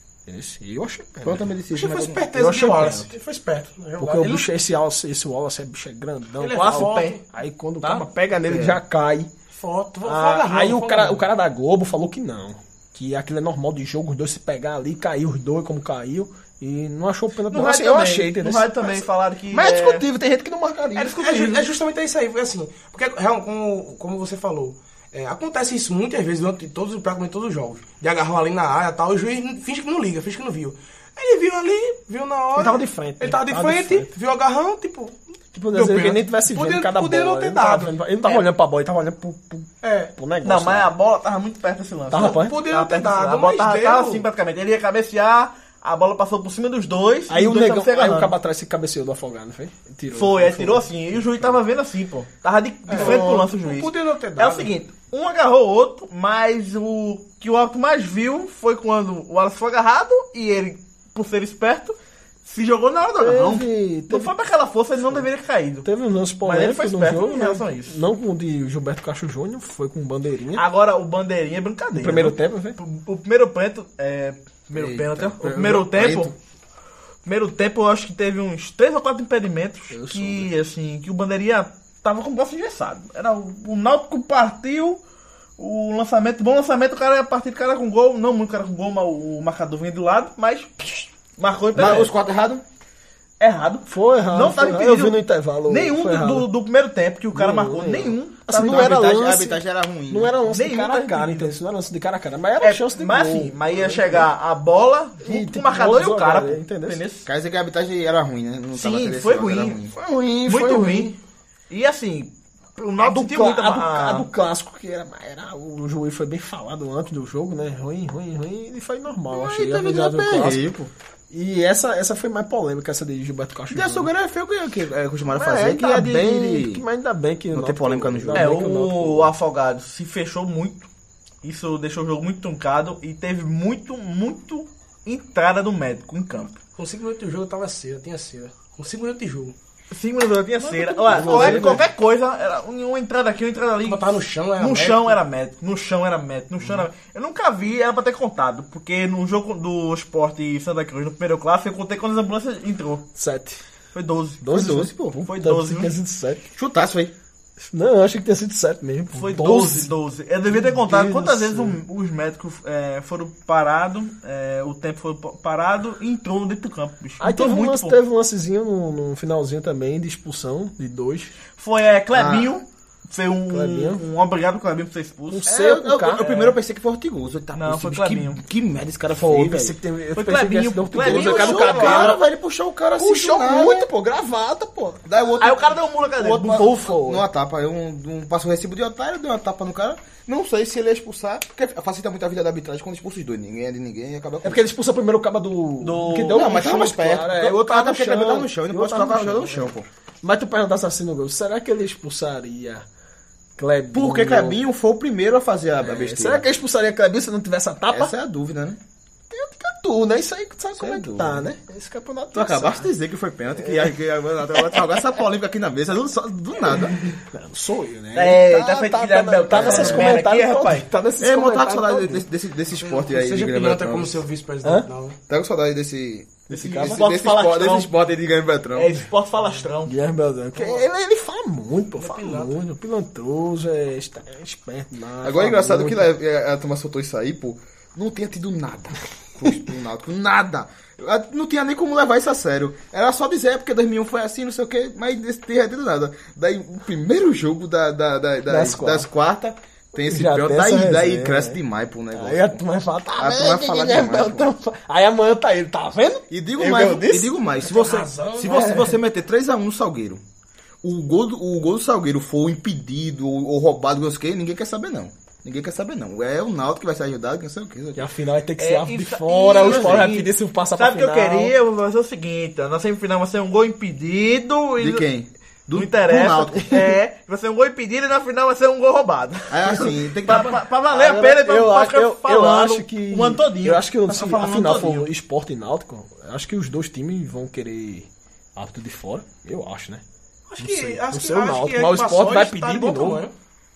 Esse, eu achei pênalti. Quanto a medicina, Acho que foi né? Eu esperteza achei de Wallace. pênalti. Ele foi esperto. na jogada. Porque o Ele- bicho, esse Wallace, esse Wallace é bicho é grandão. Ele é quase forte. pé. Aí quando Tá? o cara pega nele, ele já cai. Foto. Foi Ah, agarrão, aí foi o cara, agarrão. o cara da Globo falou que não. Que aquilo é normal de jogo, os dois se pegar ali, caiu os dois como caiu. E não achou pênalti. No Não, assim, rádio eu também, achei, entendeu? No rádio também falaram que... Mas é é, discutível, tem gente que não marcaria. É É, discutível. ju- é justamente isso aí, foi assim. Porque, real, como, como você falou, é, acontece isso muitas vezes durante todos, praticamente todos os jogos. De agarrão ali na área e tal, o juiz finge que não liga, finge que não viu. Ele viu ali, viu na hora. Ele tava de frente, Ele né? tava de Tava de frente, frente. viu o agarrão, tipo. Tipo, deu às vezes ele pênalti. nem tivesse vendo Podia- cada podia bola. não ter ele não tava dado. vendo- ele não tava olhando pra bola, ele tava olhando pro, pro, É. pro negócio. Não, mas lá. a bola tava muito perto desse lance. Tava, pô? Podia Tava não ter perto desse lance. dado, A bola mas tava, deu. tava assim praticamente. Ele ia cabecear, a bola passou por cima dos dois. Aí e o os dois negão, tavam se aí o agarrando. cabo atrás se cabeceou do Afogado, não foi? Tirou. Foi, aí tirou assim. E o juiz tava vendo assim, pô. Tava de, de frente pro lance o juiz. Podia não ter É dado. o seguinte, um agarrou o outro, mas o que o árbitro mais viu foi quando o Wallace foi agarrado e ele, por ser esperto, se jogou na hora do agarrão. Teve- Não teve- foi pra aquela força, ele não deveria ter caído. Teve um lance Mas ele foi polêmico no esperto jogo, em né? relação a isso. Não com o de Gilberto Cacho Júnior, foi com bandeirinha. Agora, o bandeirinha é brincadeira. no primeiro viu? tempo, não foi? O, o primeiro pênalti, é... Primeiro Eita, pênalti, ó. pô, O primeiro eu- tempo... Eita. Primeiro tempo, eu acho que teve uns três ou quatro impedimentos Eu que, assim, que o bandeirinha tava com o braço engessado. Era o, o Náutico partiu, o lançamento, bom lançamento, o cara ia partir, o cara com gol, não muito cara com gol, mas o, o marcador vinha do lado, mas psh, marcou e Mas perdeu. os quatro errados? errado. Foi errado. Não tava foi errado. impedido. Eu vi no intervalo. Nenhum foi do, errado. do, do primeiro tempo que o cara Nenhum, marcou. nenhum. Nenhum. Assim, Tava não no era arbitragem. A lance- arbitragem era ruim. Não era lance de Nenhum cara a tá cara, impedido. entendeu? Não era lance de cara a cara. Mas era É, chance de mas gol. assim, mas ia chegar a bola E, junto com tipo, o marcador e o duas cara. jogadas, pô. entendeu? Entendeu? Quer dizer que a arbitragem era ruim, né? Não tava Sim, tendo esse foi jogo, era ruim. Foi ruim, Muito foi ruim. E assim, o A Náutico do, sentiu clá- muito a, do, a- a do clássico, que era, era. O juiz foi bem falado antes do jogo, né? Ruim, ruim, ruim. E foi normal. Achei a também visão do deu pra clássico. errar, pô. E essa, essa foi mais polêmica, essa de Gilberto Castro. E a açougueira é feio que, que é, costumaram Mas fazer, que ainda é de... bem, de- que- mas ainda bem que Não o tem Náutico- polêmica no jogo. ainda É, bem que o, Náutico- Afogado se fechou muito. Isso deixou o jogo muito truncado e teve muito, muito entrada do médico em campo. Com cinco minutos de jogo eu tava cera, tinha cera. Com cinco minutos de jogo. Cinco minutos eu tinha cera. Olha, qualquer, qualquer coisa, era uma entrada aqui, uma entrada ali. Botar no chão, era No médico. chão era médico, no chão era médico, no chão era médico. Eu nunca vi, era pra ter contado, porque no jogo do Sport e Santa Cruz, no primeiro clássico, eu contei quantas ambulâncias entrou. Sete. Foi doze. doze, Foi doze, pô. Foi Puta, doze, tinha viu? sido sete. Chutaço aí. Não, eu achei que tinha sido sete mesmo. pô. Foi doze, doze. Eu devia ter contado Deus quantas do vezes céu. o- os médicos é, foram parados, é, o tempo foi pa- parado e entrou dentro do campo, bicho. Aí Entrou teve um, muito, lance, pô. teve um lancezinho no, no finalzinho também de expulsão de dois. Foi é, Clebinho, foi um, Clebinho. um obrigado Clebinho por ser expulso. Um É, C eu, com eu, K. eu primeiro pensei que foi Ortigoso. Tá, Não, pô, foi bicho, Clebinho. Que, que merda esse cara Foi, fez, pensei que velho. teve, eu Foi pensei que Clebinho, ia ser do Clebinho Ortigoso, eu quero puxou, do O cara, cabelo. velho, ele puxou o cara assim. Puxou do nada. muito, pô, gravata, pô. Daí o outro, Aí o cara deu um muro na o cadeira. outro Bufou, foi. numa tapa. Eu um, um, passou o recibo de otário, deu uma tapa no cara. Não sei se ele ia expulsar, porque facilita muito a vida da arbitragem quando expulsa os dois. Ninguém é de ninguém e acaba com É porque ele expulsou primeiro o caba do... Do- Que deu Não, um mas tava chute, mais perto. claro, é, o outro Até tava porque no ele chão. tava no chão, ele E o pode outro ficar tava jogando no chão, pô. Mas tu perguntasse assim no gol, será que ele expulsaria Clebinho? Porque Clebinho foi o primeiro a fazer a, a É, besteira. será que ele expulsaria Clebinho se não tivesse a tapa? Essa é a dúvida, né? Tem outro catu, né? Isso aí tu sabe como é é que dúvida. tá, né? Esse campeonato Tu acabaste de dizer que foi pênalti, que, que agora jogar essa polêmica aqui na mesa, do, só- do nada. Não sou eu, né? É, tá, tá feito tá, que tá, já tá, Beltrão tá nesses essa merda comentários, aqui, rapaz. Tá nesses É, mas tá com comentários. saudade todos. desse, desse, desse esporte aí. Seja de pilantra Beltrão. como seu vice-presidente, não. né? Tá com saudade desse. Desse Desse, cara? desse, Esporte desse, esporte, falastrão. desse esporte aí de Guilherme Beltrão. É esporte falastrão. Guilherme Beltrão. que Ele, ele fala muito, pô. Fala pilantra. muito. Pilantroso, é, est- é esperto. Não, Agora fala é engraçado muito. que a, a turma soltou isso aí, pô. Não tinha tido nada. com o Náutico, nada. Não tinha nem como levar isso a sério. Era só dizer, porque dois mil e um foi assim, não sei o que, mas não tinha tido nada. Daí, o primeiro jogo da, da, da, da- Das das, quartas. quartas, tem esse Já pior. tem Daí, essa daí resenha, cresce né? demais pro negócio. Aí a turma fala, tá A vendo? turma que fala Guilherme demais, Beltrão fa- Aí amanhã tá ele, tá vendo? E digo Eu mais, eu disse? e digo mais, se você, razão, se né? você, você meter três a um no Salgueiro, o gol do, o gol do Salgueiro for impedido ou, ou roubado, não sei o que, ninguém quer saber não. Ninguém quer saber não. É o Náutico que vai ser ajudado, não sei o que. E a final vai ter que É, ser árvore de isso- fora, isso os fora vai aí. pedir se passar pra Sabe o que eu final. queria? Eu vou fazer o seguinte: na semifinal vai ser um gol impedido. E De quem? Do, Não interessa. do Náutico. É, vai ser um gol impedido e na final vai ser um gol roubado. É assim, tem que Pra, dar pra, pra valer a Agora, pena, então eu, não acho, ficar eu, eu falando acho que o ano todinho. eu acho que Pra se ficar a falando o final ano todinho. for Sport e Náutico, eu acho que os dois times vão querer árbitro de fora. Eu acho, né? Acho Não que, sei. acho Não que, sei o acho Náutico, que mas o a Sport vai Equipações pedir tá de de bom novo. tamanho.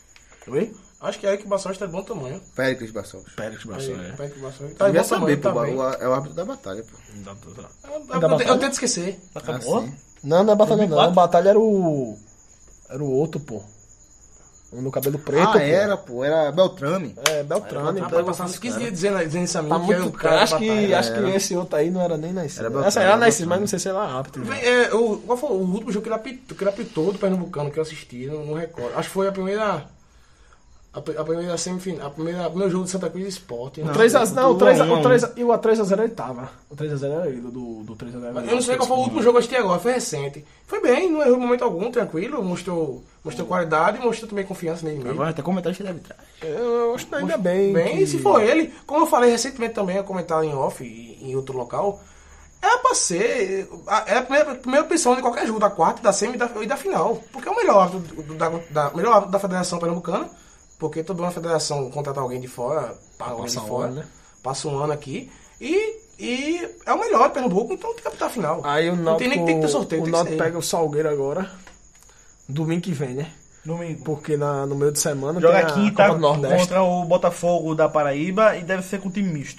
Oi? Acho que a Equipações está de bom tamanho. Péricles Barçons. Pérez Bassão, é. A Equipações tá de Devia bom saber, tamanho pô. também. o- É o árbitro da batalha, pô. Eu, eu, eu tento esquecer. Acabou? Assim. Não, não é Batalha não. dois mil e quatro? A Batalha era o... Era o outro, pô. Um no cabelo preto, Ah, pô. era, pô. Era Beltrame. É, Beltrame. Rapaz, passar uns quinze dias dizendo, dizendo isso a mim. Tá que era muito o cara acho da que, batalha. acho que esse outro aí não era nem nascido. Era Beltrame, Essa era era nascido, Beltrame. mas não sei se era árbitro. né? É, o, qual foi o último jogo que ele apitou, que ele apitou do Pernambucano que eu assisti? Não, não recordo. Acho que foi a primeira. A, pri- a primeira semifinal. A primeira, o primeiro jogo de Santa Cruz Esporte. O três a zero, não, o do três a um a um. o três a- e o três a zero ele tava. O três a zero era ele, do, do três a zero. Eu não sei qual foi o último jogo que eu assisti agora, foi recente. Foi bem, não errou em momento algum, tranquilo, mostrou, mostrou qualidade e mostrou também confiança nele mesmo. Agora até comentário de arbitragem. Eu acho que ainda bem. Bem, que- e se for ele, como eu falei recentemente também, eu comentava em off, e- em outro local, é pra ser, a- é a primeira, a primeira opção de qualquer jogo, da quarta, da semi e da, e da final. Porque é o melhor árbitro do- da, da, melhor árbitro da Federação Pernambucana, porque toda uma federação contrata alguém de fora, paga alguém de Passa um fora, ano, né? passa um ano aqui, e, e é o melhor de Pernambuco, então tem que apitar a final. Aí o não tem Náutico, nem que ter que ter sorteio, o tem que Náutico ser. pega o Salgueiro agora, domingo que vem, né? Domingo. Porque na, no meio de semana Joga tem a quinta Copa do Nordeste. contra o Botafogo da Paraíba e deve ser com time misto.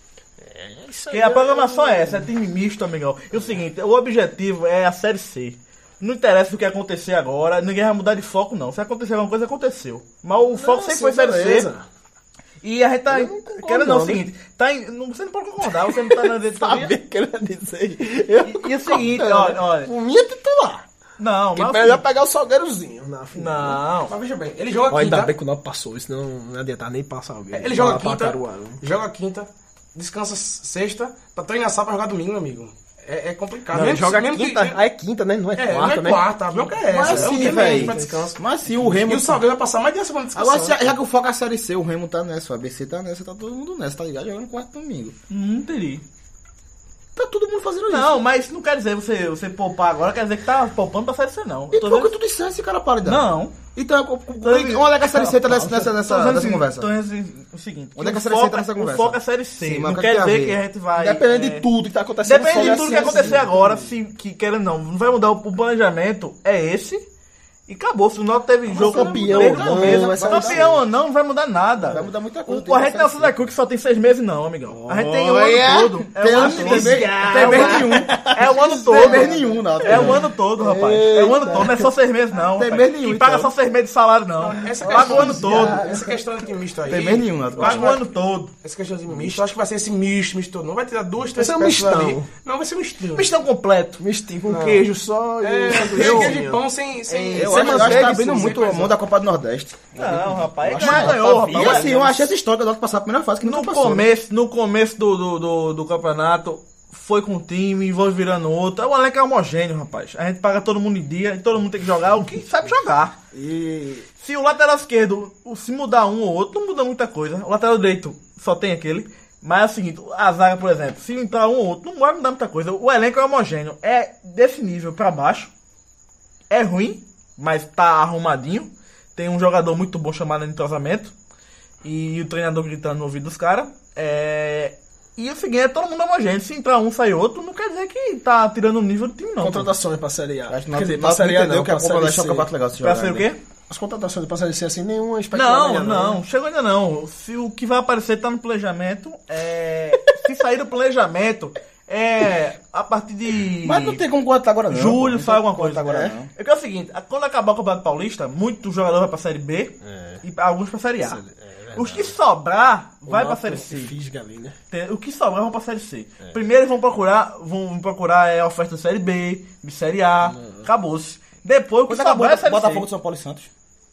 Isso Porque a programação é essa, é time misto, amigão. E o seguinte, o objetivo é a Série C. Não interessa o que acontecer agora, ninguém vai mudar de foco, não. Se acontecer alguma coisa, aconteceu. Mas o foco sempre foi Série C. E a gente tá. Eu não concordo, Querendo não, é o não, né? seguinte, tá em, não, você não pode concordar, você não tá na diretoria. Sabe o que ele ia dizer? Eu E, e o seguinte, olha, olha. O minha titular. Não, Que mas. melhor pegar o Salgueirozinho na final. Não. Mas veja bem, ele joga Ó, ainda quinta. bem que o Náutico passou, senão não adianta nem passar alguém. Ele joga Lá pra quinta, Caruaru. joga quinta, descansa sexta, pra treinar sábado pra jogar domingo, meu amigo. É, é complicado. Não, ele Mesmo- joga mesmo que- quinta. Ah, é quinta, né? Não é, É, quarta, não né? é quarta, a bronca é essa. Mas é assim, um dia velho. mesmo pra descanso. Mas sim, o Remo. E o Salgueiro vai passar mais de uma semana de descanso. Agora, se- já que o foco é a Série C, o Remo tá nessa, o A B C tá nessa, tá todo mundo nessa, tá ligado? Jogando quarto domingo. Não teria. Tá todo mundo fazendo isso. Não, mas não quer dizer você, você poupar agora, quer dizer que tá poupando pra Série C, não. E Tô por que dizendo- tu dissesse, cara, paridade? Não. Então, onde é que a Série C tá nessa, nessa, Tô nessa, dizendo nessa assim, conversa? tô dizendo assim, o seguinte. Onde é que a o Série C foco- tá nessa conversa? O foco é Série C. Sim, mas não o que quer tem a dizer ver? que a gente vai... Depende é, de tudo que tá acontecendo. Depende só de tudo que assim, acontecer assim. agora, se que querendo não. Não vai mudar o, o planejamento, é esse. E acabou. Se o Náutico teve jogo campeão desde ou o não, começo, vai ser campeão ou não, não vai mudar nada. Vai mudar muita coisa, O, tem a que gente não é o ser Santa Cruz que só tem seis meses, não, amigão. A gente tem o Olha, ano todo. É tem o ano ano- todo. tem mês- tem mês nenhum. É o ano Tem todo. mês nenhum, não. É o ano todo, rapaz. É o ano todo, não é só seis meses, não. Tem rapaz. mês nenhum, Quem paga então. só seis meses de salário, não. Essa Paga o questão ano de- todo. Essa questão de time misto aí. Tem mês nenhum, não. Paga o ano todo. Essa questão de misto, eu acho que vai ser esse misto, misto todo. Não vai tirar duas, três Vai ser um peças mistão. ali. Não, vai ser mistinho. Mistão completo. Mistinho com queijo só e É, um eu, sanduíchezinho. de pão sem... sem Eu sem acho, eu acho que manteiga tá e vindo sem muito coisa. a mão da Copa do Nordeste. Não, rapaz. Acho Mas que ganhou, E rapaz. assim, eu achei essa história do Náutico passar a primeira fase que No nunca passou. começo, no começo do, do, do, do campeonato, foi com um time, e vai virando outro. O elenco é homogêneo, rapaz. A gente paga todo mundo em dia e todo mundo tem que jogar o que sabe jogar. E Se o lateral esquerdo, o- se mudar um ou outro, não muda muita coisa. O lateral direito só tem aquele. Mas é o seguinte, a zaga, por exemplo, se entrar um ou outro, não vai mudar muita coisa. O elenco é homogêneo. É desse nível pra baixo. É ruim, mas tá arrumadinho. Tem um jogador muito bom chamado de entrosamento. E o treinador gritando no ouvido dos caras. É... E o seguinte, é todo mundo homogêneo. Se entrar um, sai outro, não quer dizer que tá tirando o nível do time, não. Contratações pra Série A. acho que Quer dizer, não pra Série A entendeu não, que a pra Copa do Série Nordeste é um C. campeonato legal de se Pra jogar ser o ainda. quê? As contratações pra Série C, assim, nenhuma expectativa. Não, não, chegou ainda não. Se o que vai aparecer tá no planejamento, é... se sair do planejamento, é a partir de Mas não tem como cortar agora não. julho pô. sai alguma Não tem coisa. como cortar É, agora não. é que é o seguinte, quando acabar o Campeonato Paulista, muito jogador vai pra Série B e alguns pra Série A. Os que sobrar, vai pra Série C. Fisga ali, né? Tem- O que sobrar vão pra Série C. Primeiro eles vão procurar, vão procurar é, oferta de Série B, de Série A, acabou-se. Depois o que Quando acabou sobrar é Série Botafogo de C. São Paulo e Santos.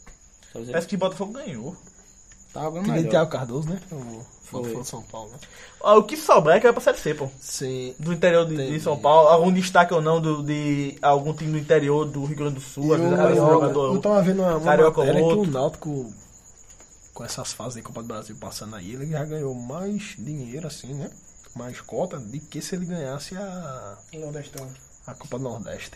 Só dizer. Parece que Botafogo ganhou. Tá jogando Tem melhor. Thiago Cardoso, né? O Botafogo de São Paulo, né? Ó, o que sobrar é que vai pra Série C, pô. Sim. Do interior de, de São Paulo, algum destaque ou não do, de algum time do interior do Rio Grande do Sul, às vezes aparece um Eu, jogador. eu tava vendo uma, uma Carioca matéria ou que o outro. Náutico, com essas fases da Copa do Brasil passando aí, ele já ganhou mais dinheiro, assim, né? Mais cota do que se ele ganhasse a, Nordestão. a Copa do Nordeste.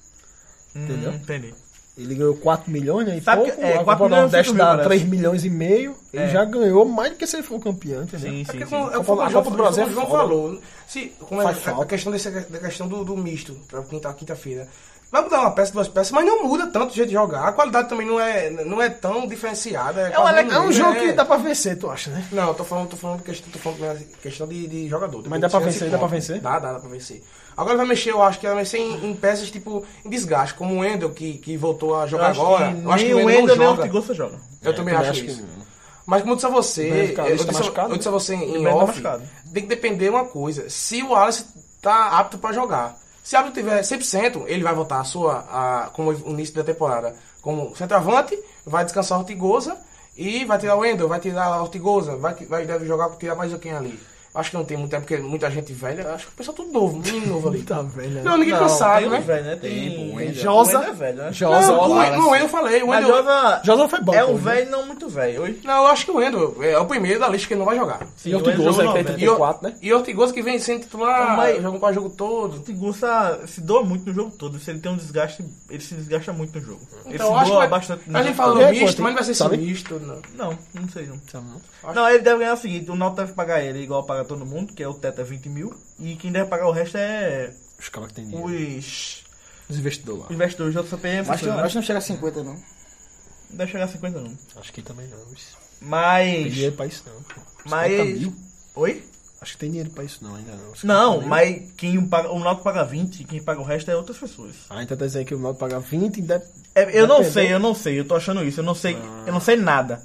Hum, entendeu? Entendi. Ele ganhou quatro milhões, né? E Sabe pouco, que- é, a quatro Copa do milhões e Nordeste cinco mil, dá parece. três milhões e meio. Ele É. já ganhou mais do que se ele for campeão, entendeu? Sim, É sim, porque sim. como, A é, Copa- foi a o Copa do Brasil é João foda. falou. Se, como é, Faz a, falta. a questão desse, da questão do, do misto, pra quinta, quinta-feira. Vai mudar uma peça, duas peças, mas não muda tanto o jeito de jogar. A qualidade também não é, não é tão diferenciada. É um quase elenco- É um mesmo, jogo é- que dá pra vencer, tu acha, né? Não, eu tô falando, tô falando de questão, tô falando de questão de, de jogador. Mas dá pra Tem que vencer, ser dá pra ponto. vencer? Dá, dá, dá pra vencer. Agora vai mexer, eu acho que vai mexer em, em peças tipo em desgaste, como o Endel, que, que voltou a Eu jogar acho agora. que eu acho que nem o o Endel Ender não nem o joga. Ortigosa joga. Eu também eu acho, acho que isso. não. Mas como eu disse a O você, Benfica eu, eu, está disse, a- machucado, eu disse a você O em Ben tá off, machucado. tem que depender uma coisa. Se o Wallace tá apto pra jogar. Se o Abel tiver cem por cento, ele vai voltar a sua, a, como o início da temporada, como centroavante, vai descansar o Ortigosa e vai tirar o Wendel, vai tirar o Ortigosa, vai, vai, deve jogar, tirar mais alguém ali. Acho que não tem muito tempo, porque muita gente velha. Acho que o pessoal tudo novo, menino novo ali. Tá velho, Não, ninguém cansado, tem né? um velho, né? Tem, Tem, pô, o Ender. Josa. O Ender é velho, né? Josa. Não, o Wallace. Wendel eu falei. O Mas Wendel, Josa Josa foi bom. é um pô, velho não muito velho. Oi? não, eu acho que o Wendel é o primeiro da lista que ele não vai jogar. Sim, E o Ortigosa, Ender jogou que tem noventa. trinta e quatro, né? E o Ortigosa que vem sendo titular, Não, mas- jogando quase o jogo todo. O Tigussa se doa muito no jogo todo. Se ele tem um desgaste, ele se desgasta muito no jogo. Ele Então, se eu acho que doa vai, bastante no a gente jogo fala todo. no Quem é misto, quanto, mas não vai ser esse sabe? misto, não. Não, não sei não. Não. Não, ele deve ganhar o seguinte, o Náutico deve pagar ele igual paga todo mundo, que é o teto é vinte mil, e quem deve pagar o resto é Os caras que tem dinheiro. os Os investidores lá. investidores do C P M. Mas que- né? acho que não chega a cinquenta, não. Não deve chegar a cinquenta não. Acho que também não. Tem Mas... dinheiro pra isso não. pô. Mas... cinquenta mil? Oi? Acho que tem dinheiro pra isso não, ainda não. cinquenta Não, mil. mas quem paga, o Náutico paga vinte e quem paga o resto é outras pessoas. Ah, então tá dizendo que o Náutico paga vinte e deve... É, eu não Dependendo. sei, eu não sei, eu tô achando isso, eu não sei, eu não sei nada.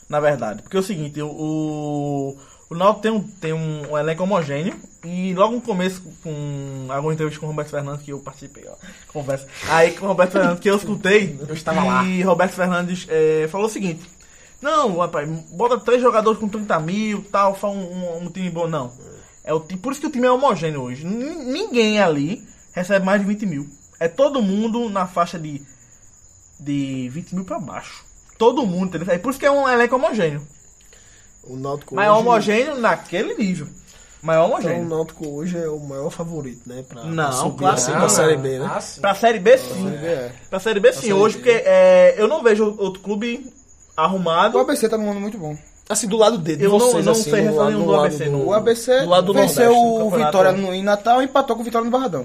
na verdade. Porque é o seguinte, o, o, o Náutico tem, um, tem um, um elenco homogêneo. E logo no começo, com alguma entrevista com o Roberto Fernandes, que eu participei, ó, conversa. Aí com o Roberto Fernandes, que eu escutei, Eu estava lá. e Roberto Fernandes é, falou o seguinte: não, rapaz, bota três jogadores com trinta mil, tal, faz um, um, um time bom. Não. É o, por isso que o time é homogêneo hoje. N- ninguém ali recebe mais de vinte mil. É todo mundo na faixa de, de vinte mil pra baixo. Todo mundo, entendeu? É por isso que é um elenco homogêneo. O Náutico Mas é hoje- homogêneo naquele nível. Mas é Então, o homogêneo. Náutico hoje é o maior favorito, né? Pra, Não, pra subir claro assim que pra não. Série B, né? Ah, sim. Pra Série B, sim. Série B, é. Pra Série B, sim. Série Hoje, B. porque é, eu não vejo outro clube arrumado. O A B C tá num ano muito bom. Assim, do lado dele, de Eu não- vocês, não assim, sei no relação lado- nenhum no do lado A B C, do- no- O A B C do lado do venceu Nordeste, o no campeonato. Vitória no, em Natal e empatou com o Vitória no Barradão.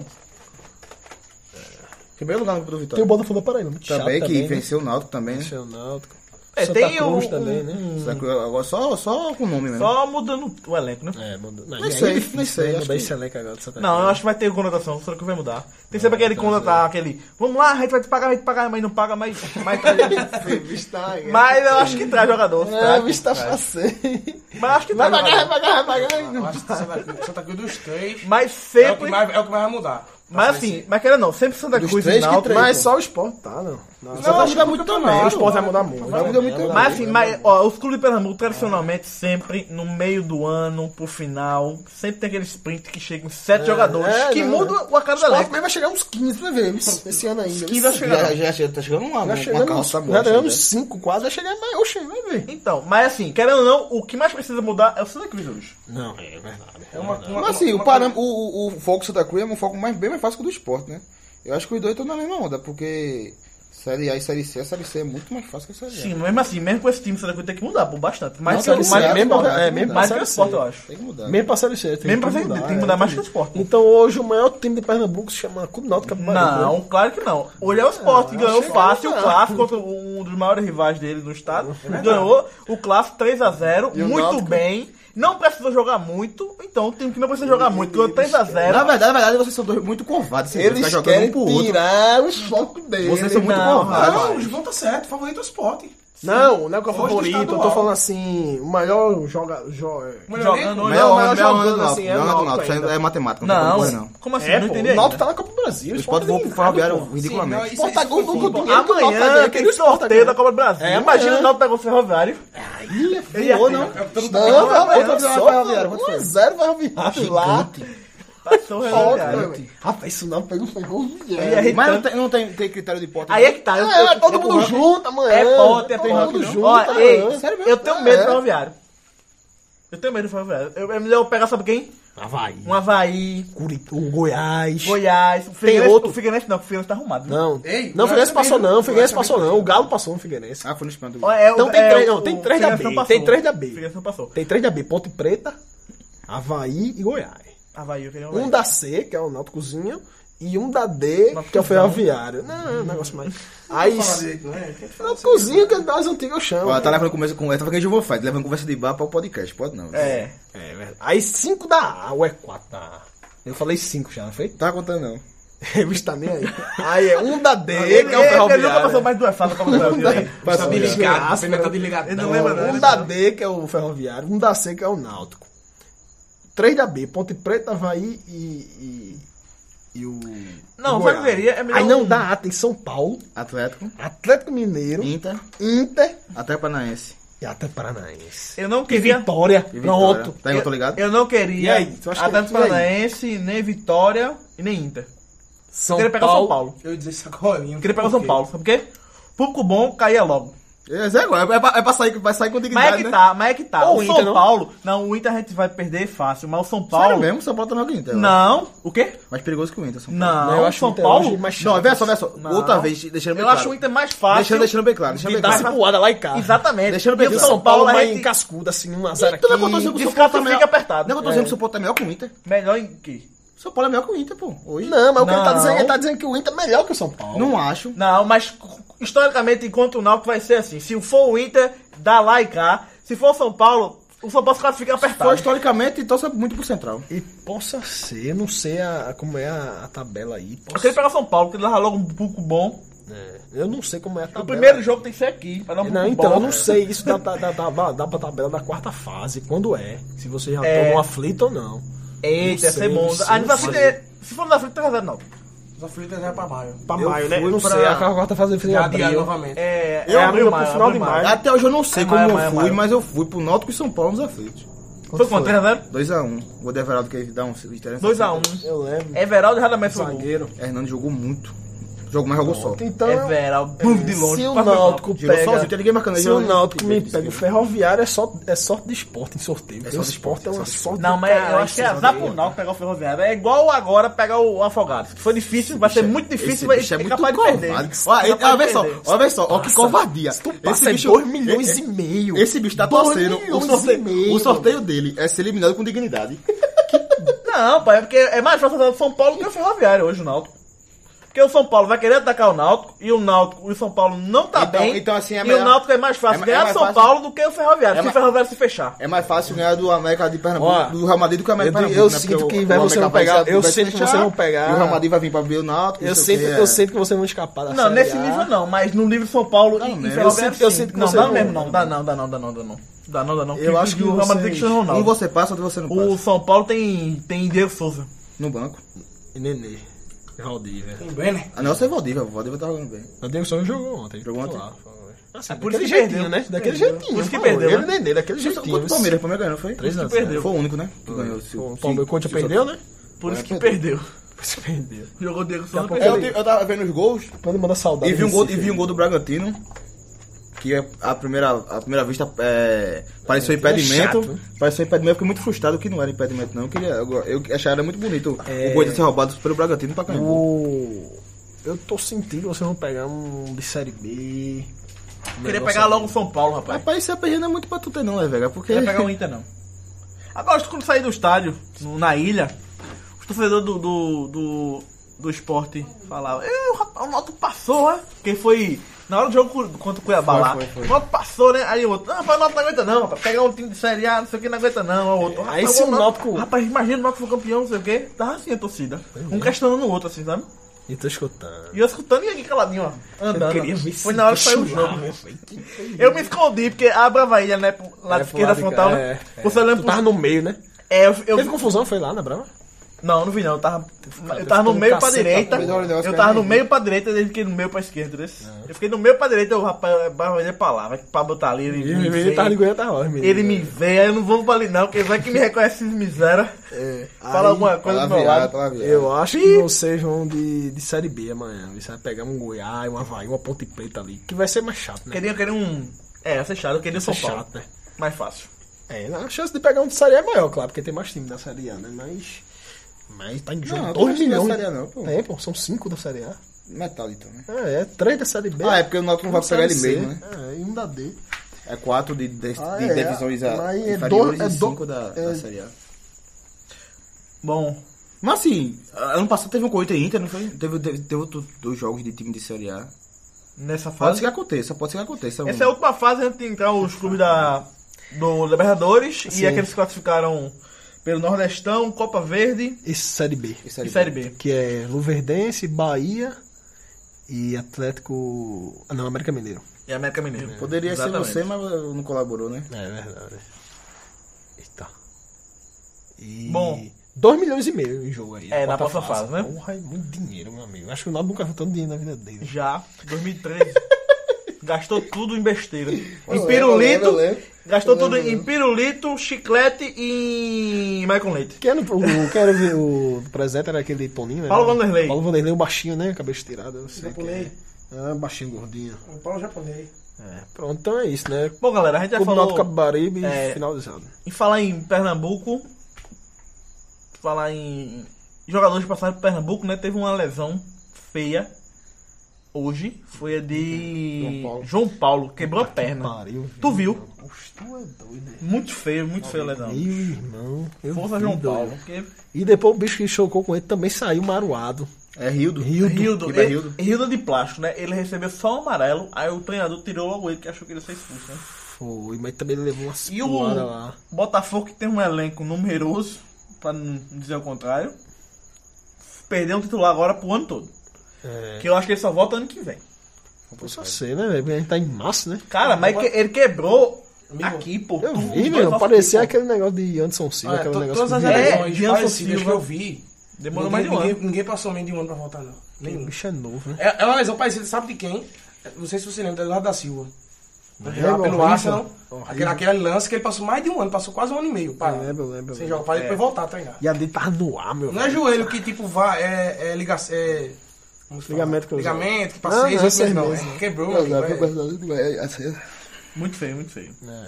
Primeiro lugar no Tem o Vitória. Botafogo da Paraíba, muito Também, chato que também, né? venceu o Náutico também. Venceu o Náutico. É, Santa tem Cruz um- também, né? Só que Agora só, só com o nome mesmo. Só mudando o elenco, né? É, mandou. Não, Nem é sei, difícil, nem sei, né? acho Mudar que- esse elenco agora de Santa Não, eu Cruz. acho que vai ter conotação, só que vai mudar. Tem sempre aquele conotar, aquele. Vamos lá, a gente vai te pagar, a gente paga, mas não paga, mas. Mas, bicho tá... mas eu acho que traz jogador. É, traz, o bicho tá traz. faceiro. Mas acho que Vai traz. pagar, vai jogador. pagar, vai pagar. Eu acho que Santa Cruz, Santa Cruz dos três Mas é o, que sempre. mais, é o que mais vai mudar. Mas assim, mas queira não, sempre Santa Dos Cruz e três que Náutico. três, Mas pô. só o Sport tá, não. Não, Não, só vai mudar muito também. O Sport vai mudar muito. Vai mudar muito. Mas assim, mas, ó, os clubes de Pernambuco, tradicionalmente, sempre no meio do ano, pro final, sempre tem aquele sprint que chega em sete jogadores, é, que não, mudam é. o a cada O Sport elenco. mesmo vai chegar uns quinze, vai ver, esse ano ainda. quinze vai chegar. Já, já tá chegando uma, Já uma chegando, carroça já boa. ganhamos assim, cinco quase, vai chegar mais. Oxe, vai ver. Então, mas assim, querendo ou não, o que mais precisa mudar é o Santa Cruz hoje. Não, é verdade. É uma, uma, Mas assim, uma- o, Param, o, o, o foco Santa Cruz é um foco mais, bem mais fácil que o do Sport, né? Eu acho que os dois estão na mesma onda, porque Série A e Série C, a Série C é muito mais fácil que a Série A. Sim, mesmo assim, mesmo com esse time, o Santa Cruz tem que mudar, por bastante. Mais Não, que o tem que mais, mudar, mesmo, tem que mudar, é, tem que mesmo mudar. mais que o Série Sport, C. eu acho. Tem que mudar. Mesmo pra Série C. Tem Mesmo que pra Série mudar, C, tem que é, mudar mais entendi. que o Sport. Então hoje o maior time de Pernambuco se chama Clube Náutico Capibaribe. Não, claro que não. Hoje é o Sport, que Ah, ganhou achei fácil que o não. clássico contra um dos maiores rivais dele no estado. Ganhou o clássico três a zero, E o muito Náutico? bem. Não precisou jogar muito, então o time que não precisa jogar muito, ganhou três a zero. Na verdade, na verdade, vocês são dois muito covardes. Vocês Eles ficam jogando querem um pro outro. tirar os focos deles. Vocês são muito Não, covardes. Não, o João tá certo, favorito é o Sport. Não, não é o que é o Hoje favorito. do Eu tô estadual. falando assim, o maior joga... Jo... Melhor Jogando elenco? hoje. Não, o maior não, jogando, não, assim, é o não, Náutico não, isso ainda. aí é matemática. Não, Não, não. como assim? É, não pô, entendi o Náutico ainda. tá na Copa do Brasil. O Sport voou pro ferroviário ridiculamente. Sim, não, Sport tá isso- com isso o foi- dinheiro que o Náutico tá Amanhã ganhando, tem que o Sport tá sorteio ganhando. da Copa do Brasil. É, Imagina amanhã. o Náutico pegou o Ferroviário. Aí, Ia voou, ter- não. é todo Não, mundo- não, vai, não, vai, só vai, Ferroviário, quanto um foi? a zero Ferroviário lá. Passou o Ferroviário. Ótimo. Rapaz, isso não pegou, pegou o E a gente- Mas não tem, não tem, tem critério de porta. Aí é que tá. Eu, É, eu, todo eu- mundo junto amanhã. É pote, é todo tem mundo junto Olha, amanhã. ei, Sério mesmo? eu tenho medo do É. Ferroviário. Eu tenho medo do Ferroviário. Eu, é melhor eu pegar, sabe quem? Havaí, Um Havaí, Curitiba, o Goiás. Goiás. O Figueirense, outro. o Figueirense não, o Figueirense tá arrumado. né? Não, Ei, não, o Figueirense Goiás passou também, não, o Figueirense Goiás passou também. não, o Galo passou no Figueirense. Ah, foi no espanto. Ó, é o- Então tem é três, o- não, tem o três da Figueirense B, não passou. tem três da B. O Figueirense não passou. Tem três da B, Ponte Preta, Havaí e Goiás. Havaí, eu queria Um da C, que é o Náuticozinho, e um da D, que é o Ferroviário. Não, é um negócio mais... Aí, Fala direito, não é? Tem que falar assim. Náuticozinho, que é das antigas eu chamo. Ó, tá levando conversa com. Eu tava com o Faz, levando conversa de bar para o podcast. Pode não. É. É verdade. Aí cinco da A, ou é quatro da A? Eu falei cinco já, não foi? Tá contando não. O bicho tá nem aí. Aí é um da D, Ele, que é o ele, ele nunca Ferroviário. passou mais duas fases pra Brasil. aí. Tá Passou, desligado, já. o Pena tá desligado. Ele não lembra Um nada. da D, que é o Ferroviário, um da C, que é o Náutico. Três da B, Ponte Preta, Havaí e, e, e o... Não, o sabe o Goiás. que seria? É melhor Aí não, um- da A tem São Paulo, Atlético, Atlético Mineiro, Inter, Inter até Paranaense. e até Paranaense. Eu não E queria... Vitória, E pronto. Vitória. Tá aí, eu tô ligado? Eu não E queria aí, tu acha que- Atlético e aí? Paranaense, nem Vitória e nem Inter. São Eu queria pegar o São Paulo. Eu ia dizer isso agora. Eu queria pegar o São Paulo, sabe por quê? Público bom caía logo. É, Zé, agora, é, pra, é pra sair, vai sair com Mas é dignidade, que né? tá, mas é que tá. Ou o o São Inter, não? Paulo... Não, o Inter a gente vai perder fácil, mas o São Paulo... Sério mesmo, São Paulo tá melhor que o Inter. eu acho. Não. O quê? Mais perigoso que o Inter, São Paulo. Não, Não, eu acho São o Inter Paulo... hoje mais Não, chato. vê só, vê só. Não. Outra vez, deixando bem Eu claro. acho o Inter mais fácil... Deixando, deixando bem claro, deixando de bem dar claro. essa- Cipuada lá em casa. Exatamente. Deixando bem E o claro. São Paulo, a mais gente encascuda, assim, um a zero Então, aqui. não é que eu tô dizendo que o São descansa Paulo tá e melhor. fica apertado. Não é que eu tô dizendo que o São Paulo tá melhor que o Inter. Melhor em quê? O São Paulo é melhor que o Inter, pô. Hoje. Não, mas o que ele tá Não. dizendo, ele tá dizendo que o Inter é melhor que o São Paulo. Não acho. Não, mas historicamente, enquanto o Náutico vai ser assim. Se for o Inter, dá lá e cá. Se for o São Paulo, o São Paulo fica Foi apertado. historicamente, torce muito pro Central. E possa ser, eu não sei a, como é a, a tabela aí. Eu Possa... queria pegar o São Paulo, porque ele dava logo um pouco bom. É, eu não sei como é a tabela. O primeiro jogo tem que ser aqui. Pra dar um Não, pouco de então, eu bola. não sei isso da, da, da, da, da pra tabela da quarta fase, quando é. Se você já É. tomou aflito ou não. Eita, ia sei, ser bom. não sei, Ah, nos não aflitos sei. é- se for nos aflitos, tá zero não. Os aflitos é pra maio. Pra Eu maio, né? fui Eu não pra- sei, a quarta fase foi em Já adiado abril. novamente. É, Eu é abril abril, pro maio, final abril, de maio. maio. Até hoje eu não sei É como maio, eu maio, fui, maio. mas eu fui pro Náutico e São Paulo nos aflitos. Foi quanto? três a zero? dois a um. O Everaldo que dá um vitória. dois a um. Eu lembro. Everaldo e Radamés foi o gol. Zagueiro. Hernando jogou muito. Jogou, mas jogou só. Então, Everaldo, puf, de longe. se o passa Náutico Girou pega... sozinho, tem ninguém marcando ele. Se o Girou- Náutico me Ele- pega o Ferroviário, é, só, é sorte de esporte em sorteio. Porque só o de esporte esporte, é é uma só de sorte Não, do mas eu caralho, acho que é esse azar pro sorteio. Náutico pegar o Ferroviário. É igual agora pegar o Afogados. Se for difícil, vai ser muito difícil Esse e vai bicho é é muito capaz de perder. covarde. É Olha, capaz olha de só, perder. olha só, olha que covardia. Se tu passa bicho- dois milhões esse- e meio. Esse bicho tá dois torcendo. milhões O e sorteio, meio, o sorteio dele é ser eliminado com dignidade. Não, pai, é porque é mais fácil dar o São Paulo que o Ferroviário hoje, o Náutico. Porque o São Paulo vai querer atacar o Náutico e o Náutico e o São Paulo não tá Então- bem. então, assim, é e melhor- o Náutico é mais fácil é- é ganhar mais do São fácil- Paulo do que o Ferroviário, É se ma- o Ferroviário se fechar. É mais fácil ganhar do América de Pernambuco, Ó, do Real Madrid do que o América eu- de eu Pernambuco. né? sinto Porque que o- vai o você América não vai pegar- se- eu vai se sinto que fechar, você não pegar- E o Real Madrid vai vir pra ver o Náutico. Eu não sei o sinto, quê, eu é. sinto que você não escapar da Não, Série nesse A. nível não, mas no nível São Paulo Não, e, e mesmo. Ferroviário Eu sinto- eu sim. sinto que Não, você dá não- mesmo não, dá não, dá não, dá não, dá não. Dá não, dá não. Eu acho que o Real Madrid tem vocês- Cristiano Um Ronaldo. você passa, outro você não passa. O São Paulo tem, tem Diego Souza. No banco. E Nenê. Valdívia. Tem bem, né? A nossa é Valdívia, o Valdívia tá jogando bem. O Diego Souza jogou ontem. Jogou ontem? Lá, foi. Assim, É por daquele isso que jeitinho, perdeu. né? Daquele Perdeu. jeitinho. Por isso que pô. perdeu, Ele né? e Nenê, daquele jeitinho. Contra o Palmeiras, o Palmeiras ganhou, não foi? três a que zero. perdeu. Foi o único, né? Que ganhou. se- O se- Palmeiras Conte se- perdeu, né? Por isso que É, perdeu. Por isso que perdeu. Jogou o Diego Daqui Souza a e pouco É, eu, perdeu. te- eu tava vendo os gols Quando manda saudade. e vi um gol, e Recife. vi um gol do Bragantino. Que é a primeira, a primeira vista é, pareceu É, impedimento. é chato. Pareceu impedimento, eu fiquei muito frustrado que não era impedimento, não. Eu, queria, eu, eu achava era muito bonito É. o gol de ser roubado pelo Bragantino pra Caimbu. O... Eu tô sentindo que vocês vão pegar um de Série B. Um Queria negócio pegar ali. logo o São Paulo, rapaz. Rapaz, esse A P G não é muito pra tu ter, não, né, velho? Porque. Queria pegar o Inter, não. Agora, quando sair do estádio, no- na ilha, os torcedores do, do, do, do esporte falavam: "Ih, o rapaz, o Náutico passou, né?" Porque foi na hora do jogo cu- contra o Cuiabá Foi, lá. foi, foi. O Náutico passou, né? Aí o outro: "Não, rapaz, o Náutico não aguenta, não, rapaz. Pegar um time de Série A, não sei o que, não aguenta, não." Aí o outro: Aí "Rapaz, se o Náutico- Náutico- Rapaz, imagina o Náutico foi campeão, não sei o que." Tava assim a torcida. Um questionando o outro, assim, sabe? E tô escutando. E eu escutando e aqui caladinho, ó. Andando. queria ver Foi na hora que saiu o jogo. Eu me escondi, porque a Brava Ilha, né? pro lado É, esquerda pro lado de frontal, cá, né? é, é. Você lembra Tu tava no meio, né? É, eu, eu Teve confusão, foi lá na Brava? Não, não vi não. Eu tava, Cara, eu tava no ficou um meio pra cacete direita. pra frente. Eu tava no meio pra direita, ele fiquei no meio pra esquerda. Né? Eu fiquei no meio pra direita, o rapaz vai pra lá, vai pra botar ali. Ele, E me o menino tava de vê, Goiânia, tava menino. ele me vê, aí eu não vou pra ali não, porque vai que me reconhece esses miséria. Fala alguma coisa do meu lado. Eu acho que vocês vão de, de Série B amanhã. Você vai pegar um Goiás, um Havaí, uma Ponte Preta ali. Que vai ser mais chato, né? Queria, queria um. É, ia ser chato, eu queria Vai São ser Paulo. chato, né? Mais fácil. É, a chance de pegar um de Série A é maior, claro, porque tem mais time da Série A, né? Mas. Mas tá em jogo Não, dois não tem milhões. da Série A não, pô. É, pô, são cinco da Série A. Metade, então, né? É, é três da Série B. Ah, é porque o Náutico não vai um pegar ele Série mesmo, C. né? É, e um da D. É quatro de, de, Ah, de é. divisões a- Mas é inferiores do- é e do- cinco da, é- da Série A. Bom, Mas assim, ano passado teve um Corinthians e Inter, não foi? Teve, teve, teve outro- dois jogos de time de Série A. nessa Pode fase. ser que aconteça, pode ser que aconteça. Essa é a última fase antes de entrar os clubes da, do Libertadores Sim. e aqueles que classificaram pelo Nordestão, Copa Verde E Série B. E Série e Série B. Que é Luverdense, Bahia e Atlético. Ah, não, América Mineiro. E América Mineiro. Poderia Exatamente. ser você, mas não colaborou, né? É verdade. Eita. E... Bom. dois milhões e meio em jogo aí. É, na quarta próxima fase, né? Porra, é muito dinheiro, meu amigo. Acho que o Naldo nunca viu tanto dinheiro na vida dele. Já, dois mil e treze. Gastou tudo em besteira. Em lembro, pirulito. eu lembro. Gastou Eu tudo lembro. em pirulito, chiclete e Michael Leite. Quem era o, o, quem era o, o presente era aquele Toninho, né? Paulo Vanderlei. Paulo Vanderlei, o baixinho, né? Cabeça estirada. Eu sei quem é. Japonês. Ah, baixinho, gordinho. O Paulo japonês. É, pronto, então é isso, né? Bom, galera, a gente já Clube falou... Náutico Capibaribe é, finalizado. Em falar em Pernambuco, falar em jogadores que passaram por Pernambuco, né? Teve uma lesão feia hoje. Foi a de João Paulo. João Paulo, quebrou a perna. Pariu. Tu viu? Oxe, tu é doido. né? Muito feio, muito feio a lesão. Meu irmão. Eu Força vi, João doido. Paulo. Porque E depois o bicho que chocou com ele também saiu maruado. É Rildo. Rildo, Tipo, é ele- Rildo. Rildo de plástico, né? Ele recebeu só o amarelo, aí o treinador tirou logo ele que achou que ele ia ser expulso, né? Foi, mas também ele levou uma E o cipuada lá. Botafogo, que tem um elenco numeroso, pra não dizer o contrário, perdeu um titular agora pro ano todo. É. Que eu acho que ele só volta ano que vem. Foi só ser, né, velho? Porque a gente tá em março, né? Cara, mas que- ele quebrou Amigo, aqui, pô. Eu tudo, vi, os meu. dois Parecia nossos, aquele negócio de Anderson Silva, Olha, aquele to- negócio todas as que vira- eleições Dianso parecidas que Silva. eu vi, Demorou ninguém, mais de um ninguém, ano. ninguém passou menos de um ano pra votar, não. O Nenhum. bicho é novo, né? É, é uma lesão parecida, sabe de quem? Não sei se você lembra, do Eduardo da Silva. É, Jogava pelo horrível. Arsenal. Horrível. Aquele, aquele lance que ele passou mais de um ano, passou quase um ano e meio. Eu Parado. lembro, eu lembro. Sem eu jogar, lembro. para depois voltar a treinar. E a dele tava no ar, meu. Não é joelho que tipo vai, é, é ligação. É, como se fala? Ligamento cruzado. Ligamento que Ah, passa seis, não, oito esse é meses, não. mesmo. É, quebrou, meu amigo, é. Muito feio, muito feio. É.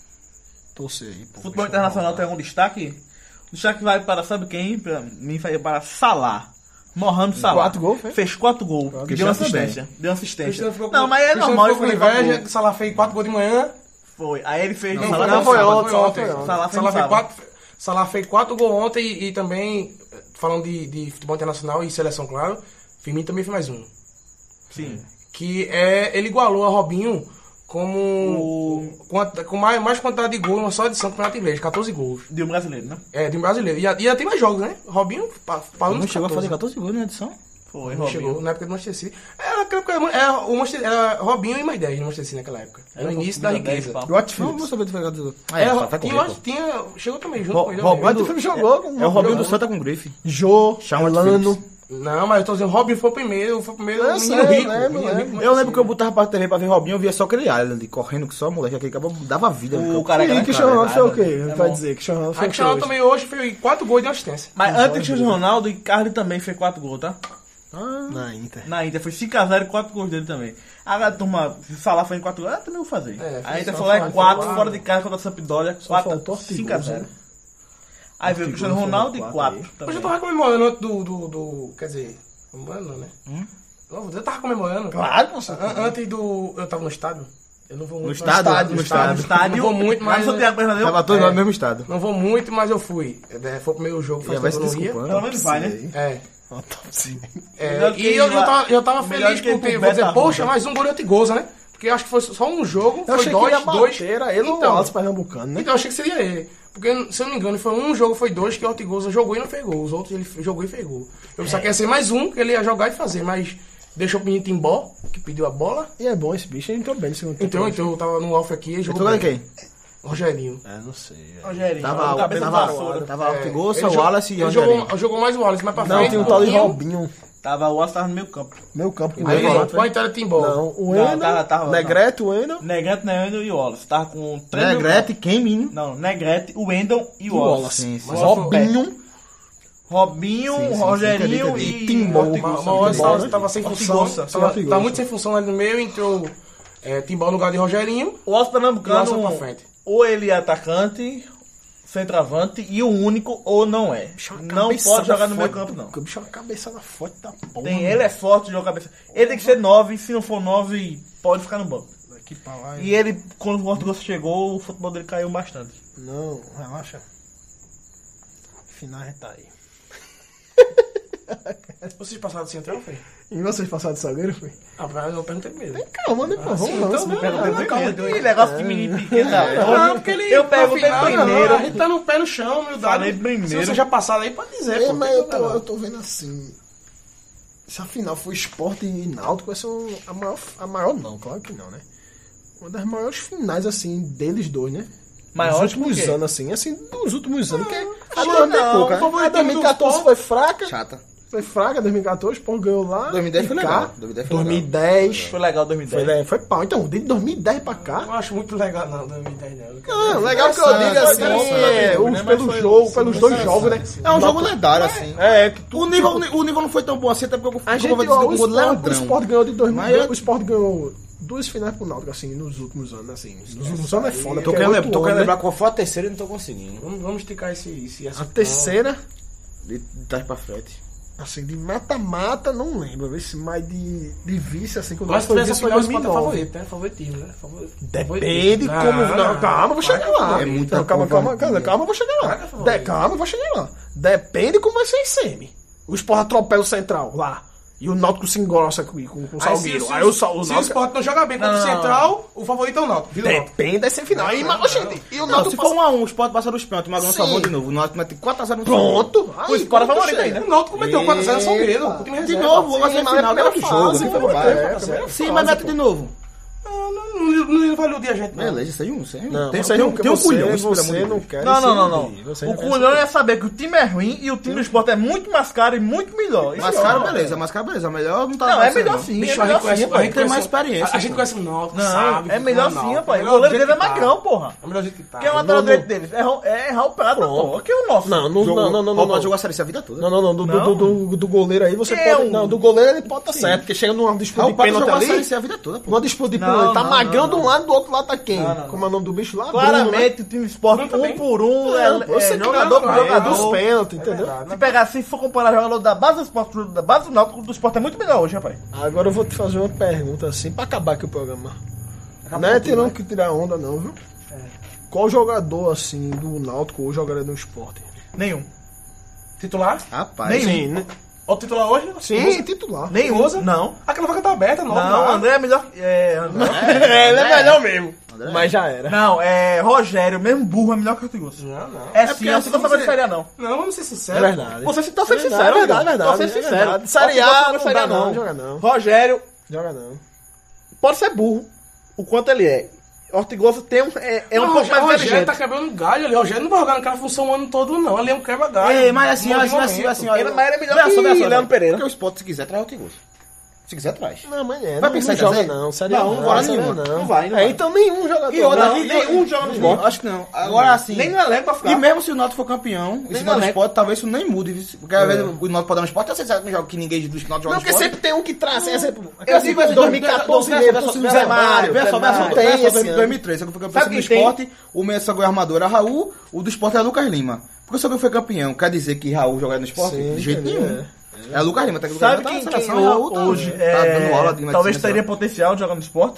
Torcer aí, pô. Futebol bicho. internacional tem algum destaque? O destaque vai para, sabe quem? Pra mim vai para Salah. Mohamed Salah. Quatro gols, foi? Fez quatro gols. Quatro. Que deu uma Cristiano assistência. Deu uma assistência. Cristiano ficou com- Não, mas é Cristiano normal ele ficou com fazer quatro inveja. gols. Salah fez quatro gols de manhã. Foi. Aí ele fez. Não, no foi, sábado. não, foi sábado, ontem. sábado, Foi ontem. sábado. Salah foi Salah no fez sábado. quatro, Salah fez quatro gols ontem e, e também, falando de, de futebol internacional e seleção, claro, Firmino também fez mais um. Sim. Que é, ele igualou a Robinho como O- com, a- com mais, mais quantidade de gols numa só edição do Campeonato Inglês, catorze gols. De um brasileiro, né? É, de um brasileiro. E ainda tem mais jogos, né? Robinho pa- parou Não nos chegou a fazer catorze. catorze gols na edição? Foi, Não Robinho. chegou, na época do Manchester City. Era, naquela época, era, o Manchester, era Robinho e mais dez no Manchester City naquela época. Era o início da Camisa dez, riqueza. pá. E o White Não, Phillips. vou saber de fazer catorze gols. Ah, Era, é, vai tinha, correr, pô. tinha, chegou também junto Ro- com ele. Robinho eu White lembro. Phillips jogou. com É o Robinho do Santa com grife. Jô, Chama White Elano. Phillips. Não, mas eu tô dizendo, Robinho foi o primeiro, foi o primeiro Eu menino sei, rico. lembro, menino lembro. rico, Eu lembro que eu assim. botava pra T V pra ver Robinho, eu via só aquele Island correndo que só moleque, aquele acabou dava vida. no O campo. cara E que Cristiano Ronaldo foi o quê? É Vai bom. dizer, Cristiano Ronaldo foi A o quê Cristiano hoje? também hoje fez quatro gols de assistência. Mas antes do Cristiano Ronaldo, o Icardi também fez quatro gols, tá? Ah, na Inter. Na Inter foi cinco a zero e quatro gols dele também. Agora a turma, se Salah foi em quatro gols, ah, também vou fazer. É, a Inter só falou é faz, quatro faz, fora faz. de casa contra a Sampdoria, Só quatro, faltou Ortigosa, cinco a zero. né? Aí veio o Cristiano Ortigosa Ronaldo e foi no quatro. quatro Hoje eu também. tava comemorando antes do, do, do. Quer dizer, comemorando não, né? Não, eu tava comemorando. Claro, nossa. An- Antes do. Eu tava no estádio. Eu não vou muito. No estádio? No estádio, no estádio. Não vou muito, Lá no mas- Santiago Bernabéu. Tava todo É. lá no mesmo estado. Não vou muito, mas eu fui. É, foi o primeiro jogo, Já faz vai tempo se que eu não ia. desculpando. Pelo menos vai, né? É. Autopsia. É, Melhor que e eu, ir eu lá- tava, eu tava melhor feliz que ir porque, pro vou dizer, Beta poxa, Ruda. mais um gol de Ortigosa, né? Porque eu acho que foi só um jogo, Eu foi achei que dois, ia dois. bater, era ele ou o Então, Altos Pernambucano, né? então eu achei que seria ele. Porque, se eu não me engano, foi um jogo, foi dois que o Ortigosa jogou e não fez gol. Os outros ele jogou e fez gol. Eu pensava que ia ser mais um, que ele ia jogar e fazer, mas deixou o menino Timbó, que pediu a bola. E é bom esse bicho, ele entrou bem no segundo tempo. Então, então eu tava no Alfa aqui e Eu jogou tô vendo bem. quem? Rogerinho. É, não sei. é. Rogério, Tava, cabeça tava, de vassoura. tava É, Ortigosa, ele o jogou- Wallace e ele o jogou, Rogerinho. jogou mais o Wallace, mais pra Não, frente. tem um tal de Tinha- Robinho. Tava o Wallace tava no meio campo. Meu campo com Aí, dois com votos, a né? entrada Timbó. Não, o Não, Eno, tava- tava- Negrete, o Eno Negrete, Neandro e o Wallace. Tava com três mil Negrete, quem, menino? campos. Não, Negrete, o Wendel e o o Wallace. Wallace. Sim, sim. Mas Robinho. Robinho, Sim, sim, Rogerinho entendi, entendi. e Timbó. Uma, Ortigosa. uma hora Timbó, tava, né? tava sem função. Ortigosa, Tava, Ortigosa. tava muito sem função ali no meio, entrou é, Timbó no lugar de Rogerinho. O Wallace E o Wallace Pernambucano, pra frente. ou ele é atacante, centroavante e o único ou não é. Bicho, uma Não cabeçada pode jogar no meio forte. campo, não. O bicho é uma cabeçada forte da porra. Tem, ele é forte, joga cabeça. Ele tem que ser nove, se não for nove, pode ficar no banco. Daqui pra lá. E ele, quando o Ortigosa chegou, o futebol dele caiu bastante. Não, relaxa. Final a gente tá aí. Vocês passaram de central, foi? E vocês passaram de zagueiro, foi? Ah, mas eu perguntei primeiro. Calma, né, pô? Vamos sim, lá. então, você não, pega- não, calma, Que negócio de menino pequeno da Não, porra. porque ele. Eu perguntei na final, primeiro. não, a gente tá no pé no chão, humildade. Falei primeiro. Se você já passaram aí, pode dizer. É, pô, mas tem eu tô, problema. eu tô vendo assim. Se a final for Sport e Náutico, vai ser um- a maior. A maior não, claro que não, né? Uma das maiores finais, assim, deles dois, né? Maiores dos últimos por quê? anos, assim, assim, dos últimos anos. Que acho que não, pouca. o favoritismo A dois mil e quatorze foi fraca. Chata. Foi fraca, dois mil e quatorze, Sport ganhou lá. dois mil e dez foi e cá. legal. dois mil e dez foi dois mil e legal. dez. Foi legal dois mil e Foi, dez. le- foi pau. Então, desde dois mil e dez pra Eu cá. não acho muito legal, não, dois mil e dez, não. Não, legal que eu digo assim, é, os, pelo jogo, pelos dois jogos, né? É um jogo lendário, assim. É, que O nível, o nível não foi tão bom assim, até porque eu A gente, como eu ó, disse, o, o gol do Sport, o Leandrão. Sport ganhou de dois mil, Mas é- o Sport ganhou duas finais pro Náutico, assim, nos últimos anos, assim. Nos últimos anos é foda. Tô porque querendo, é lembrar, tô oito querendo anos, lembrar qual foi a terceira e não tô conseguindo. Vamos, vamos esticar esse, esse né? assunto. A terceira, De de trás pra frente. assim, de mata-mata, não lembro, vê se mais de, de vice, assim, quando Mas se foi tivesse a vice foi final, o dois mil e Sport é nove. favorito, né? Favoritismo, né? Favorito. Depende Não, como. Não, não, calma, eu vou chegar lá. É muita Não, calma, calma, calma, covardia. calma, eu vou chegar lá. Claro que é favorito. De, calma, eu vou chegar lá. Depende como vai ser em semi. O Sport atropela o Central lá. E o Náutico se engrossa com, com, com o Aí, Salgueiro. se, Aí o, Sal- o se o Náutico... Sport não jogar bem contra o Não, não, Central, o favorito é o Náutico. Vila Nova. Depende da semifinal. Aí, mas, gente, e o Não, Náutico se passa... for um a um, o Sport passa dos pênaltis, o Magrão Sim. salvou de novo. O Náutico mete quatro a zero no Pronto. O Sport é favorito chega. ainda. O Náutico meteu quatro a zero no Salgueiro. O time De reserva. novo, Sim, vai ser mas final é a do primeira jogo. fase, Sim, pô, vai. é, a primeira Sim, fase, mas mete pô. de novo. Não, não, não, não valeu o dia a gente. não. Beleza, sem um, sem um. Não, tem, você tem, não, um- tem um você, culhão, isso, pelo amor você de não Deus. quer Não, se não, não, não. iludir, você O não quer culhão se é saber que o time é ruim e o time do Sport é muito mais caro e muito melhor. Isso Mas é caro, óbvio. beleza, mas caro, beleza. Melhor não tá Não, é acontecendo, melhor não. sim. Bicho, é a melhor gente conhece, sim, a pai. gente tem mais conhece- experiência, A, a gente pô. conhece o Náutico, Não, sabe. é melhor como sim, Náutico. rapaz. É O melhor goleiro do jeito dele é que tá. magrão, porra. É o melhor jeito que tá. Quem é o Não, lateral não. direito deles? É, Ra- é Raul Prata, Pronto. porra. Que é o nosso. Não, não, Jogou- não, não, não, Roubar não. jogar a Série C a vida toda. Não, não, não. Do, Não. do, do, do goleiro aí você É pode. um- Não, do goleiro ele pode estar certo, porque chega numa disputa Raul de Prata pênalti jogou a Série ali. C a vida toda, pô. Numa disputa de Não, pênalti. Tá não, magrão não, de um não. lado, do outro lado tá quem? Não, não, Como é o nome do bicho lá? Bruno, né? Claramente o time do Sport, Bruno um também. por um, Não, é, eu sei é que jogador por não, não, jogador. dos pênaltis, entendeu? Se pegar assim, se for comparar jogador da base do Sport pro da base do Náutico, o do Sport é muito melhor hoje, rapaz. Agora eu vou te fazer uma pergunta assim, pra acabar aqui o programa. Não é tirando que tirar onda, não, viu? Qual jogador assim do Náutico ou jogaria no Sport? Nenhum. Titular? Rapaz. Nenhum. Sim, né? O titular hoje? Sim, titular. Nenhum. Rosa? Não. Aquela vaga tá aberta, não. Não, André é melhor. É, André. É, ele é melhor mesmo. André. Mas já era. Não, é Rogério, mesmo burro, é melhor que o Ortigoso. Não, não. É, porque sim, eu assim, não tô você- de série A, não. Não, vamos ser É sinceros. verdade. Você tá sendo É sincero, verdade, Igor. é verdade, Tô sendo é sincero. verdade. Série A Ortigoso não Série dá não, joga não. Rogério Joga não. pode ser burro, o quanto ele é. Ortigoso tem um, é, é um Não, pouco mais o Rogério inteligente. tá quebrando galho ali. O Rogério não vai jogar naquela função o ano todo, não. Ali é um quebra-galho. É, mas assim, Um assim, momento. assim, assim, ó. Ele- mas ele é melhor Olha que só, olha só, Leandro olha. Pereira. Porque o Sport, se quiser, traz o Ortigoso. Se quiser, traz. Não, mas é. Vai não, pensar não em joga trazer? não. Série A Não, não. agora Série A nenhuma. não. Não vai, não É, vai. então nenhum jogador. E outra, não. e- nenhum joga no Não, Sport. acho que não. Agora, assim... Nem no elenco pra ficar. E mesmo se o Náutico for campeão, em Nem cima do no Sport, talvez isso nem mude. viu? Porque às vezes o Náutico pode dar no Sport, eu sei que joga que ninguém dos Náutico joga Não, no porque Sport. sempre tem um que traz. É sempre... Eu digo assim, dois mil e quatorze vê só, mesmo, vê só, torcida do vê Zé só, Mário. vê só, vê só, Zé Mário. vê só, Tem esse dois mil e três, quando foi campeão Sabe do quem tem? Sport, o meia só armador era Raul, o do Sport era Lucas Lima. Porque se alguém foi campeão, quer dizer que Raul jogaria no Sport? Sim, De jeito entendi, nenhum. É Lucas Lima, tá que Lucas Sabe Lima quem, tá na quem seleção, e Raul tá- hoje tá é, dando aula de talvez medicina. teria potencial de jogar no Sport?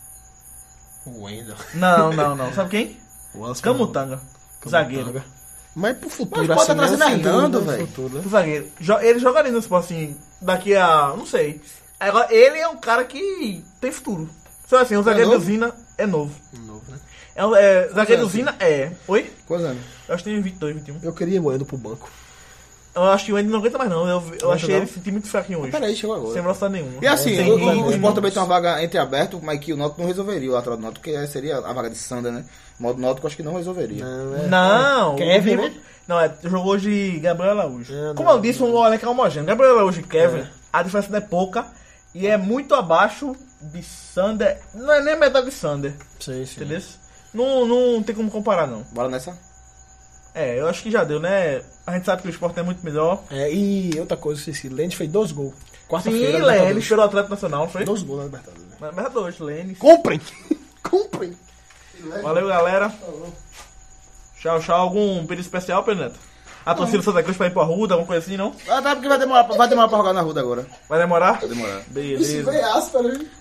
O Wendel. Não, não, não. Sabe quem? O Wallace Camutanga. Zagueiro. Mas pro futuro, Mas pode tá assim, trazendo né? Futuro, Hernando, né? velho. Futuro, né? O zagueiro. Jo- Ele jogaria no Sport assim, daqui a. Não sei. Agora, ele é um cara que tem futuro. Só assim, o zagueiro do novo? Zina é novo. Novo, né? É, um- é, zagueiro do anos? Zina é. Oi? Quantos anos? Eu acho que tem vinte e dois, vinte e um. Eu queria o Wendel pro banco. Eu acho que o Andy não aguenta mais, não. Eu, eu achei não? ele sentir muito fraquinho hoje. Peraí, chegou agora. Sem velocidade nenhuma. E assim, Sem o, ritmo. o, o Sport também tem uma vaga entre aberto, mas que o Náutico não resolveria o lateral do Náutico, que seria a vaga de Sander, né? O modo Náutico eu acho que não resolveria. Não, é. Não, Kevin, o né? time- Não, é, jogou hoje Gabriel Araújo. É, Como não, eu disse, um elenco é homogêneo. Gabriel Araújo e Kevin, a diferença não é pouca e é muito abaixo de Sander. Não é nem a metade de Sander, Sim, sim. entendeu? Não, não tem como comparar, não. Bora nessa? É, eu acho que já deu, né? A gente sabe que o Sport é muito melhor. É, e outra coisa, esqueci. Lênis fez dois gols. Sim, Quarta-feira. Lênis Libertadores. pelo Atlético Nacional, não foi? Dois gols na Libertadores. Na Libertadores, Lênis. Comprem! Comprem! Valeu, galera. Tchau, tchau. Algum pedido especial, Pedro Neto? A torcida do Santa Cruz pra ir pra Ruda, alguma coisa assim, não? Ah, tá, porque vai demorar, vai demorar pra jogar na Ruda agora. Vai demorar? Vai demorar. Beleza. áspero, hein?